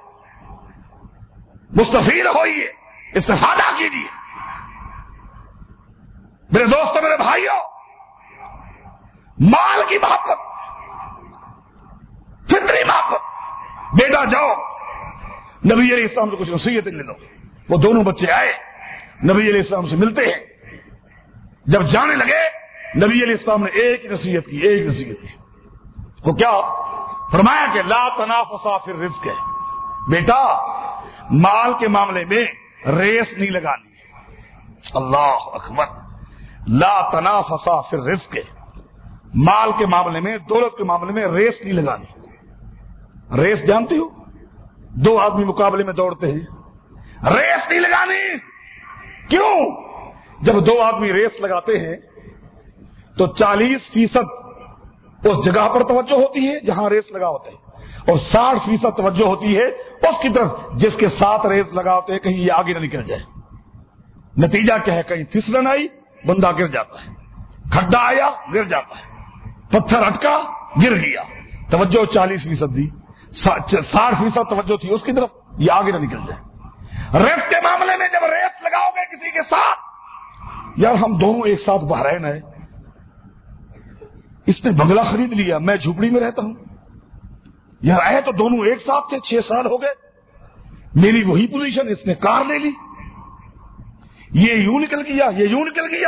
مستفید ہوئیے، استفادہ کیجیے. میرے دوستوں، میرے بھائیوں، مال کی محبت، فطری محبت. بیٹا جاؤ نبی علیہ السلام سے کچھ نصیحتیں لے لو. وہ دونوں بچے آئے نبی علیہ السلام سے ملتے ہیں. جب جانے لگے نبی علیہ السلام نے ایک نصیحت کی، ایک نصیحت کی. وہ کیا؟ فرمایا کہ لا تنافسا فی الرزق ہے. بیٹا مال کے معاملے میں ریس نہیں لگانی. اللہ اکبر. لا تنافسا فی الرزق، مال کے معاملے میں، دولت کے معاملے میں ریس نہیں لگانی. ریس جانتے ہو؟ دو آدمی مقابلے میں دوڑتے ہیں، ریس نہیں لگانی. کیوں؟ جب دو آدمی ریس لگاتے ہیں تو چالیس فیصد اس جگہ پر توجہ ہوتی ہے جہاں ریس لگا ہوتے ہیں، اور ساٹھ فیصد توجہ ہوتی ہے اس کی طرف جس کے ساتھ ریس لگا ہوتے ہیں کہیں یہ آگے نہ نکل جائے. نتیجہ کیا ہے؟ کہیں پھسلن آئی بندہ گر جاتا ہے، کھڈا آیا گر جاتا ہے، پتھر اٹکا گر گیا. توجہ چالیس فیصد دی، ساٹھ فیصد توجہ تھی اس کی طرف، یہ آگے نہ نکل جائے. ریس کے معاملے میں جب ریس لگاؤ گے کسی کے ساتھ، یار ہم دونوں ایک ساتھ بحرین ہیں، اس نے بنگلہ خرید لیا، میں جھوپڑی میں رہتا ہوں، یار آئے تو دونوں ایک ساتھ تھے، چھ سال ہو گئے، میری وہی پوزیشن، اس نے کار لے لی، یہ یوں نکل گیا، یہ یوں نکل گیا.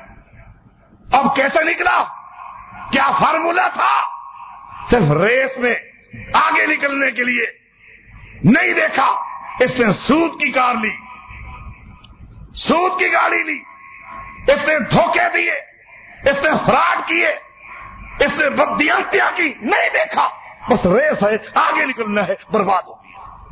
اب کیسے نکلا؟ کیا فارمولا تھا؟ صرف ریس میں آگے نکلنے کے لیے نہیں دیکھا. اس نے سود کی کار لی، سود کی گاڑی لی، اس نے دھوکے دیے، اس نے فراڈ کیے، اس نے بددیانتیاں کی، نہیں دیکھا. بس ریس ہے، آگے نکلنا ہے، برباد ہو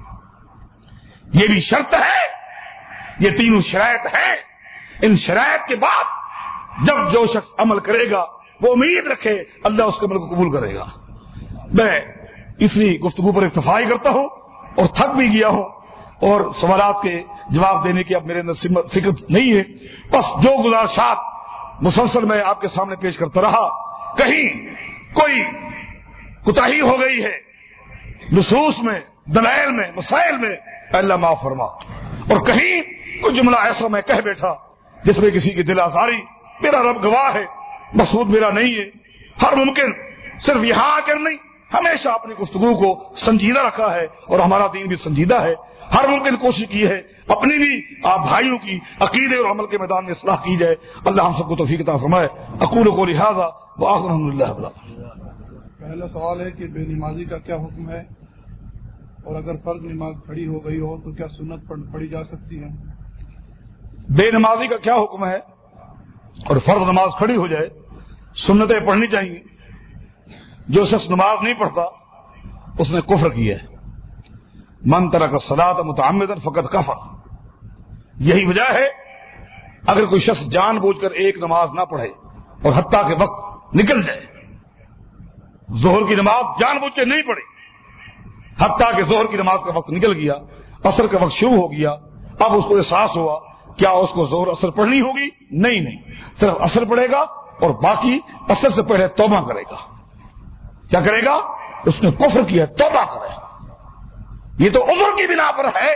گیا. یہ بھی شرط ہے، یہ تینوں شرائط ہیں. ان شرائط کے بعد جب جو شخص عمل کرے گا وہ امید رکھے اللہ اس کے عمل کو قبول کرے گا. میں اسی گفتگو پر اکتفا کرتا ہوں اور تھک بھی گیا ہوں، اور سوالات کے جواب دینے کی اب میرے اندر سکت نہیں ہے. بس جو گزارشات مسلسل میں آپ کے سامنے پیش کرتا رہا، کہیں کوئی کوتاہی ہو گئی ہے نصوص میں، دلائل میں، مسائل میں، اے اللہ معاف فرما. اور کہیں کوئی جملہ ایسا میں کہہ بیٹھا جس میں کسی کی دل آزاری، میرا رب گواہ ہے مقصود میرا نہیں ہے. ہر ممکن صرف یہاں آ کر نہیں، ہمیشہ اپنی گفتگو کو سنجیدہ رکھا ہے اور ہمارا دین بھی سنجیدہ ہے. ہر ممکن کوشش کی ہے اپنی بھی آپ بھائیوں کی عقیدے اور عمل کے میدان میں اصلاح کی جائے. اللہ ہم سب کو توفیق عطا فرمائے. اقول قولی ھذا وآخر الحمد للہ رب العالمین. پہلا سوال ہے کہ بے نمازی کا کیا حکم ہے، اور اگر فرض نماز کھڑی ہو گئی ہو تو کیا سنت پڑھی جا سکتی ہے؟ بے نمازی کا کیا حکم ہے اور فرض نماز کھڑی ہو جائے سنتیں پڑھنی چاہیے. جو شخص نماز نہیں پڑھتا اس نے کفر کیا ہے. من ترک الصلاۃ متعمدا فقد کفر. یہی وجہ ہے اگر کوئی شخص جان بوجھ کر ایک نماز نہ پڑھے اور حتیٰ کہ وقت نکل جائے، ظہر کی نماز جان بوجھ کے نہیں پڑھی، حتیٰ کہ ظہر کی نماز کا وقت نکل گیا، عصر کا وقت شروع ہو گیا، اب اس کو احساس ہوا، کیا اس کو ظہر عصر پڑھنی ہوگی؟ نہیں نہیں، صرف عصر پڑھے گا اور باقی عصر سے پہلے توبہ کرے گا. کیا کرے گا؟ اس نے کفر کیا، توبہ کرے. یہ تو عذر کی بنا پر ہے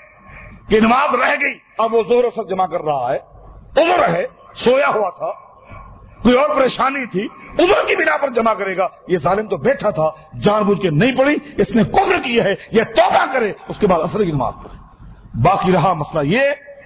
کہ نماز رہ گئی، اب وہ ظہر عصر جمع کر رہا ہے. عذر ہے، سویا ہوا تھا، کوئی اور پریشانی تھی، عذر کی بنا پر جمع کرے گا. یہ ظالم تو بیٹھا تھا، جان بوجھ کے نہیں پڑھی، اس نے کفر کیا ہے، یہ توبہ کرے، اس کے بعد عصر کی نماز پڑھے. باقی رہا مسئلہ یہ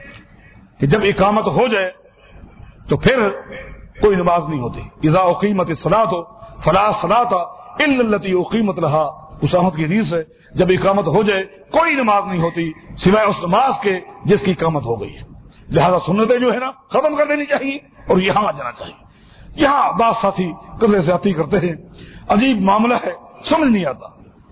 کہ جب اقامت ہو جائے تو پھر کوئی نماز نہیں ہوتی. اذا اقیمت الصلاۃ فلا صلاۃ الا التي اقیمت لها، اسامت کی حدیث ہے. جب اقامت ہو جائے کوئی نماز نہیں ہوتی سوائے اس نماز کے جس کی اقامت ہو گئی ہے. لہذا سنتیں جو ہے نا ختم کر دینی چاہیے اور یہاں آ جانا چاہیے. یہاں بعض ساتھی قدر زیادتی کرتے ہیں، عجیب معاملہ ہے، سمجھ نہیں آتا.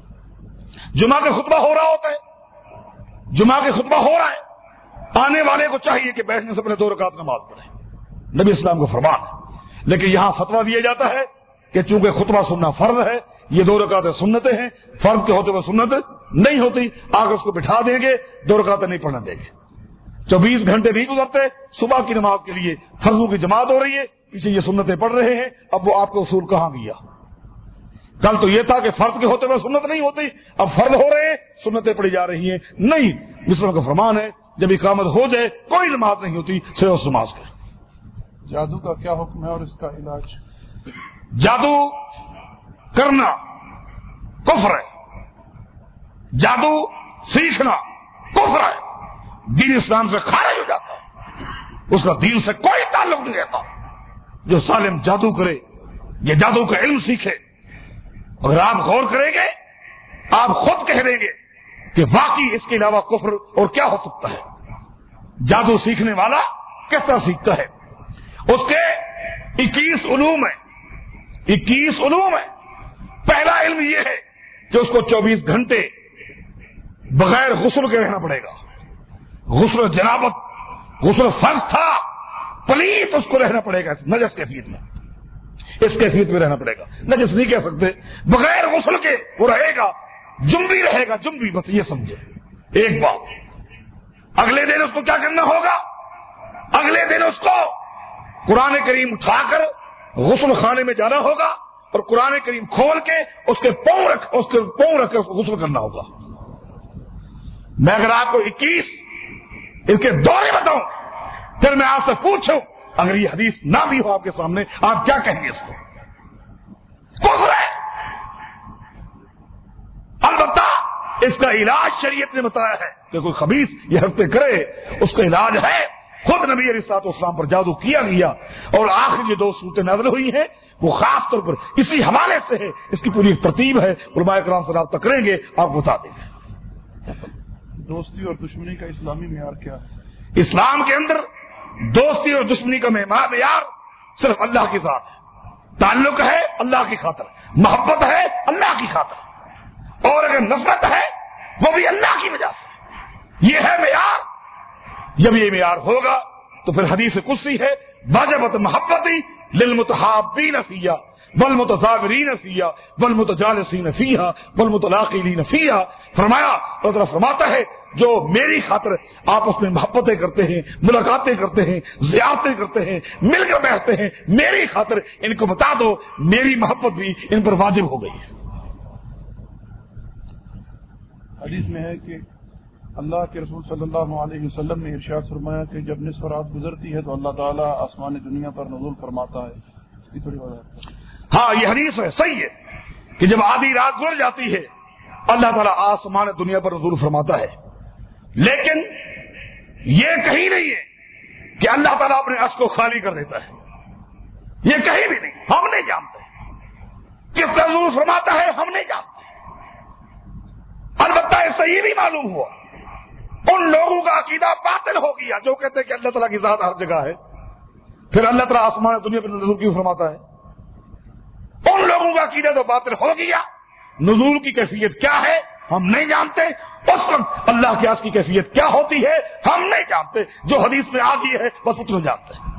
جمعہ کا خطبہ ہو رہا ہوتا ہے، جمعہ کا خطبہ ہو رہا ہے، آنے والے کو چاہیے کہ بیٹھنے سے پہلے دو رکعت نماز پڑھے، نبی اسلام کو فرمان ہے. لیکن یہاں فتویٰ دیا جاتا ہے کہ چونکہ خطبہ سننا فرض ہے، یہ دو رکعتیں سنتیں ہیں، فرض کے ہوتے ہوئے سنت نہیں ہوتی، آگے اس کو بٹھا دیں گے، دو رکعتیں نہیں پڑھنے دیں گے. چوبیس گھنٹے نہیں گزرتے، صبح کی نماز کے لیے فرضوں کی جماعت ہو رہی ہے، پیچھے یہ سنتیں پڑھ رہے ہیں. اب وہ آپ کا اصول کہاں گیا؟ کل تو یہ تھا کہ فرض کے ہوتے ہوئے سنت نہیں ہوتی، اب فرض ہو رہے ہیں، سنتیں پڑھی جا رہی ہیں. نہیں، مسلم کا فرمان ہے جب اقامت ہو جائے کوئی نماز نہیں ہوتی سوائے اس نماز کے. جادو کا کیا حکم ہے اور اس کا علاج؟ جادو کرنا کفر ہے، جادو سیکھنا کفر ہے، دین اسلام سے خارج ہو جاتا ہے، اس کا دین سے کوئی تعلق نہیں رہتا. جو ظالم جادو کرے، یہ جادو کا علم سیکھے، اگر آپ غور کریں گے آپ خود کہہ دیں گے کہ واقعی اس کے علاوہ کفر اور کیا ہو سکتا ہے. جادو سیکھنے والا کس طرح سیکھتا ہے؟ اس کے اکیس علوم ہیں، اکیس علوم ہیں. پہلا علم یہ ہے کہ اس کو چوبیس گھنٹے بغیر غسل کے رہنا پڑے گا. غسل جنابت، غسل فرض تھا، پلیت اس کو رہنا پڑے گا نجس کیفیت میں، اس کیفیت میں رہنا پڑے گا. نجس نہیں کہہ سکتے، بغیر غسل کے وہ رہے گا، جنبی رہے گا، جنبی. بس یہ سمجھے ایک بات. اگلے دن اس کو کیا کرنا ہوگا؟ اگلے دن اس کو قرآن کریم اٹھا کر غسل خانے میں جانا ہوگا اور قرآن کریم کھول کے اس کے پاؤں رکھ اس کے پاؤں رکھ کر غسل کرنا ہوگا. میں اگر آپ کو اکیس اس کے دورے بتاؤں پھر میں آپ سے پوچھوں اگر یہ حدیث نہ بھی ہو آپ کے سامنے آپ کیا کہیں گے؟ اس کو کفر ہے. البتہ اس کا علاج شریعت نے بتایا ہے کہ کوئی خبیث یہ حرکتیں کرے اس کا علاج ہے. خود نبی علیہ الصلوۃ والسلام پر جادو کیا گیا اور آخر جو دو صورتیں نازل ہوئی ہیں وہ خاص طور پر اسی حوالے سے ہے. اس کی پوری ترتیب ہے، علماء کرام سے رابطہ کریں گے آپ بتا دیں گے. دوستی اور دشمنی کا اسلامی معیار کیا ہے؟ اسلام کے اندر دوستی اور دشمنی کا معیار صرف اللہ کی ذات ہے. تعلق ہے اللہ کی خاطر، محبت ہے اللہ کی خاطر، اور اگر نفرت ہے وہ بھی اللہ کی وجہ سے. یہ ہے معیار. جب یہ معیار ہوگا تو پھر حدیث قدسی ہے واجبت محبتی للمتحابین فیہ، والمتزاورین فیہا والمتجالسین فیہا والمتلاقین فیہا. فرمایا اللہ تعالیٰ فرماتا ہے جو میری خاطر آپس میں محبتیں کرتے ہیں، ملاقاتیں کرتے ہیں، زیارتیں کرتے ہیں، مل کر بیٹھتے ہیں، میری خاطر ان کو بتا دو میری محبت بھی ان پر واجب ہو گئی ہے. حدیث میں ہے کہ اللہ کے رسول صلی اللہ علیہ وسلم نے ارشاد فرمایا کہ جب نصف رات گزرتی ہے تو اللہ تعالیٰ آسمان دنیا پر نزول فرماتا ہے. اس کی تھوڑی وضاحت. ہاں یہ حدیث ہے، صحیح ہے کہ جب آدھی رات گزر جاتی ہے اللہ تعالیٰ آسمان دنیا پر نزول فرماتا ہے، لیکن یہ کہیں نہیں ہے کہ اللہ تعالیٰ اپنے عرش کو خالی کر دیتا ہے. یہ کہیں بھی نہیں، ہم نہیں جانتے کس طرح نزول فرماتا ہے، ہم نہیں جانتے. البتہ ایسا یہ بھی معلوم ہوا ان لوگوں کا عقیدہ باطل ہو گیا جو کہتے ہیں کہ اللہ تعالیٰ کی ذات ہر جگہ ہے، پھر اللہ تعالیٰ آسمان دنیا پر نزول کیوں فرماتا ہے؟ ان لوگوں کا عقیدہ تو باطل ہو گیا. نزول کی کیفیت کیا ہے ہم نہیں جانتے، اس وقت اللہ کے عرش کی کیفیت کیا ہوتی ہے ہم نہیں جانتے. جو حدیث میں آ گئی ہے بس اتنا جانتے ہیں.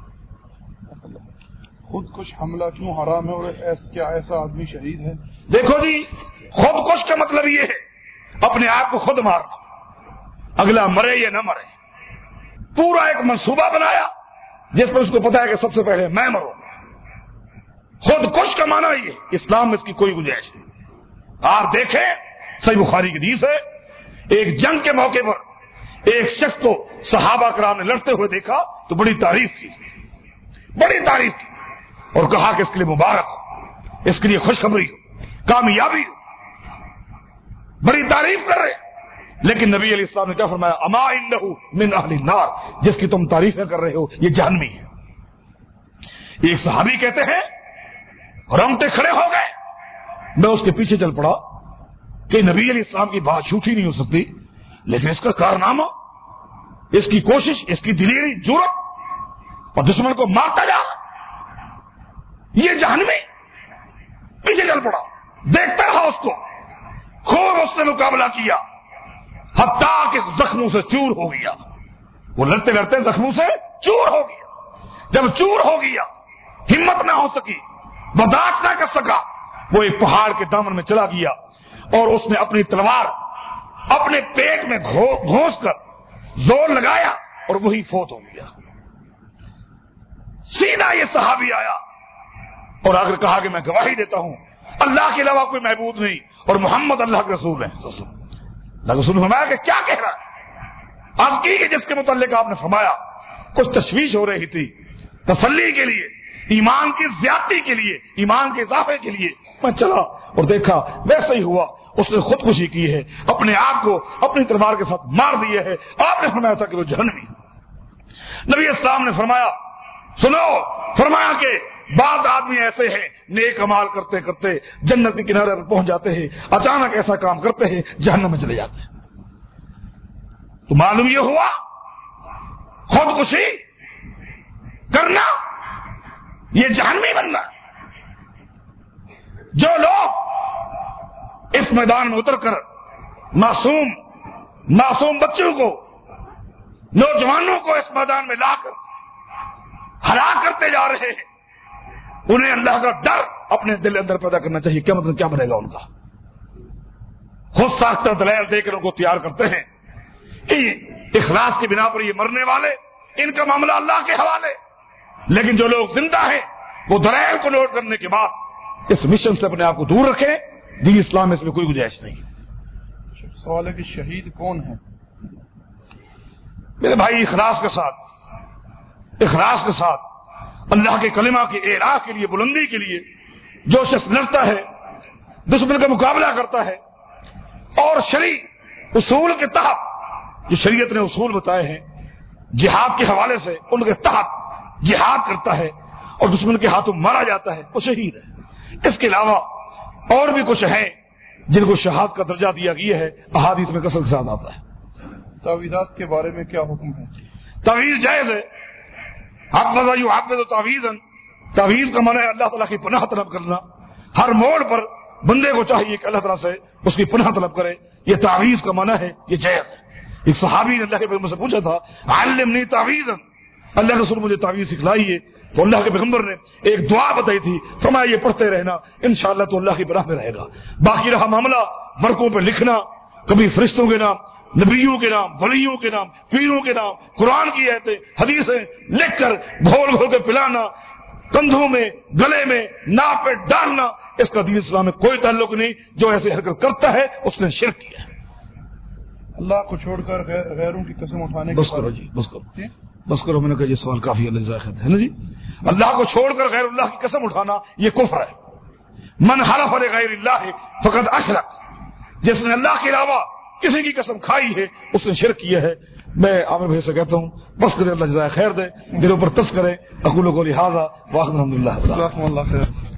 خود کش حملہ کیوں حرام ہے اور ایس کیا ایسا آدمی شہید ہے؟ دیکھو جی، خود کش کا مطلب یہ ہے اپنے آپ کو خود مارنا، اگلا مرے یا نہ مرے. پورا ایک منصوبہ بنایا جس میں اس کو پتا ہے کہ سب سے پہلے میں مروں. خود کش کا معنی یہ ہے، اسلام میں اس کی کوئی گنجائش نہیں. آپ دیکھیں صحیح بخاری کی حدیث ہے، ایک جنگ کے موقع پر ایک شخص کو صحابہ کرام نے لڑتے ہوئے دیکھا تو بڑی تعریف کی بڑی تعریف کی اور کہا کہ اس کے لیے مبارک ہو، اس کے لیے خوشخبری ہو، کامیابی ہو. بڑی تعریف کر رہے ہیں. لیکن نبی علیہ السلام نے کیا فرمایا؟ اما انہ من اہل النار، جس کی تم تعریفیں کر رہے ہو یہ جہنمی ہے. ایک صحابی کہتے ہیں رونگٹے کھڑے ہو گئے. میں اس کے پیچھے چل پڑا کہ نبی علیہ السلام کی بات جھوٹی نہیں ہو سکتی، لیکن اس کا کارنامہ، اس کی کوشش، اس کی دلیری، جرأت، اور دشمن کو مارتا جا رہا، یہ جہنمی. پیچھے چل پڑا، دیکھتا رہا اس کو، خوب اس نے مقابلہ کیا حتیٰ کہ زخموں سے چور ہو گیا. وہ لڑتے لڑتے زخموں سے چور ہو گیا. جب چور ہو گیا، ہمت نہ ہو سکی، برداشت نہ کر سکا، وہ ایک پہاڑ کے دامن میں چلا گیا اور اس نے اپنی تلوار اپنے پیٹ میں گھونس کر زور لگایا اور وہی فوت ہو گیا. سیدھا یہ صحابی آیا اور اگر کہا کہ میں گواہی دیتا ہوں اللہ کے علاوہ کوئی معبود نہیں اور محمد اللہ کے رسول ہے. اللہ رسول نے فرمایا کہ کیا کہہ رہا ہے؟ عرض کی کہ جس کے متعلق آپ نے فرمایا کچھ تشویش ہو رہی تھی، تسلی کے لیے، ایمان کی زیادتی کے لیے، ایمان کے اضافے کے لیے میں چلا اور دیکھا ویسا ہی ہوا. اس نے خودکشی کی ہے، اپنے آپ کو اپنی تلوار کے ساتھ مار دیا ہے. آپ نے فرمایا تھا کہ وہ جہنمی. نبی اسلام نے فرمایا سنو، فرمایا کہ بعض آدمی ایسے ہیں نیک امال کرتے کرتے جنت کے کنارے پر پہنچ جاتے ہیں، اچانک ایسا کام کرتے ہیں جہنم میں چلے جاتے ہیں. تو معلوم یہ ہوا خودکشی کرنا یہ جہنمی بننا. جو لوگ اس میدان میں اتر کر معصوم معصوم بچوں کو، نوجوانوں کو اس میدان میں لا کر ہلاک کرتے جا رہے ہیں، انہیں اللہ کا ڈر اپنے دل اندر پیدا کرنا چاہیے. کیا مطلب کیا بنے گا ان کا؟ خود ساختہ دلائل دے کر ان کو تیار کرتے ہیں. اخلاص کی بنا پر یہ مرنے والے، ان کا معاملہ اللہ کے حوالے. لیکن جو لوگ زندہ ہیں وہ دلائل کو نوٹ کرنے کے بعد اس مشن سے اپنے آپ کو دور رکھیں. دین اسلام میں اس میں کوئی گنجائش نہیں. سوال ہے کہ شہید کون ہے؟ میرے بھائی اخلاص کے ساتھ اخلاص کے ساتھ اللہ کے کلمہ کے اعلاء کے لیے، بلندی کے لیے جو شخص لڑتا ہے، دشمن کا مقابلہ کرتا ہے اور شرعی اصول کے تحت جو شریعت نے اصول بتائے ہیں جہاد کے حوالے سے ان کے تحت جہاد کرتا ہے اور دشمن کے ہاتھوں مارا جاتا ہے، وہ شہید ہے. اس کے علاوہ اور بھی کچھ ہیں جن کو شہادت کا درجہ دیا گیا ہے، احادیث میں کثرت کے ساتھ آتا ہے. تعویذات کے بارے میں کیا حکم ہے؟ تعویذ جائز ہے. حفظ یحفظ تعویذا، تعویذ کا معنی ہے اللہ تعالیٰ کی پناہ طلب کرنا. ہر موڑ پر بندے کو چاہیے کہ اللہ تعالیٰ سے اس کی پناہ طلب کرے. یہ تعویذ کا معنی ہے، یہ جائز ہے. ایک صحابی نے اللہ کے پیغمبر سے پوچھا تھا علمنی تعویذا، اللہ کے رسول مجھے تعویذ سکھلائی ہے تو اللہ کے پیغمبر نے ایک دعا بتائی تھی، فرمایا یہ پڑھتے رہنا انشاءاللہ تو اللہ کی پناہ میں رہے گا۔ باقی رہا معاملہ ورقوں پہ لکھنا، کبھی فرشتوں کے نام، نبیوں کے نام، ولیوں کے نام، پیروں کے نام، قرآن کی آیتیں، حدیثیں لکھ کر گھول گھول کے پلانا، کندھوں میں، گلے میں، ناک پہ ڈالنا، اس کا دین اسلام میں کوئی تعلق نہیں۔ جو ایسے حرکت کرتا ہے اس نے شرک کیا ہے۔ اللہ کو چھوڑ کر غیر غیروں کی قسم اٹھانے بس کرو جی، بس کرو بس کرو میں نے کہا یہ سوال کافی الزاخت ہے نا جی۔ اللہ کو چھوڑ کر غیر اللہ کی قسم اٹھانا یہ کفر ہے۔ من حلف لغیر اللہ فقد اشرک، جس نے اللہ کے علاوہ کسی کی قسم کھائی ہے اس نے شرک کیا ہے۔ میں عامر بھائی سے کہتا ہوں بس کرے، اللہ جزائے خیر دے، میرے اوپر تس کرے۔ اقول قولی ھذا واخر الحمدللہ۔ جزاکم اللہ خیر۔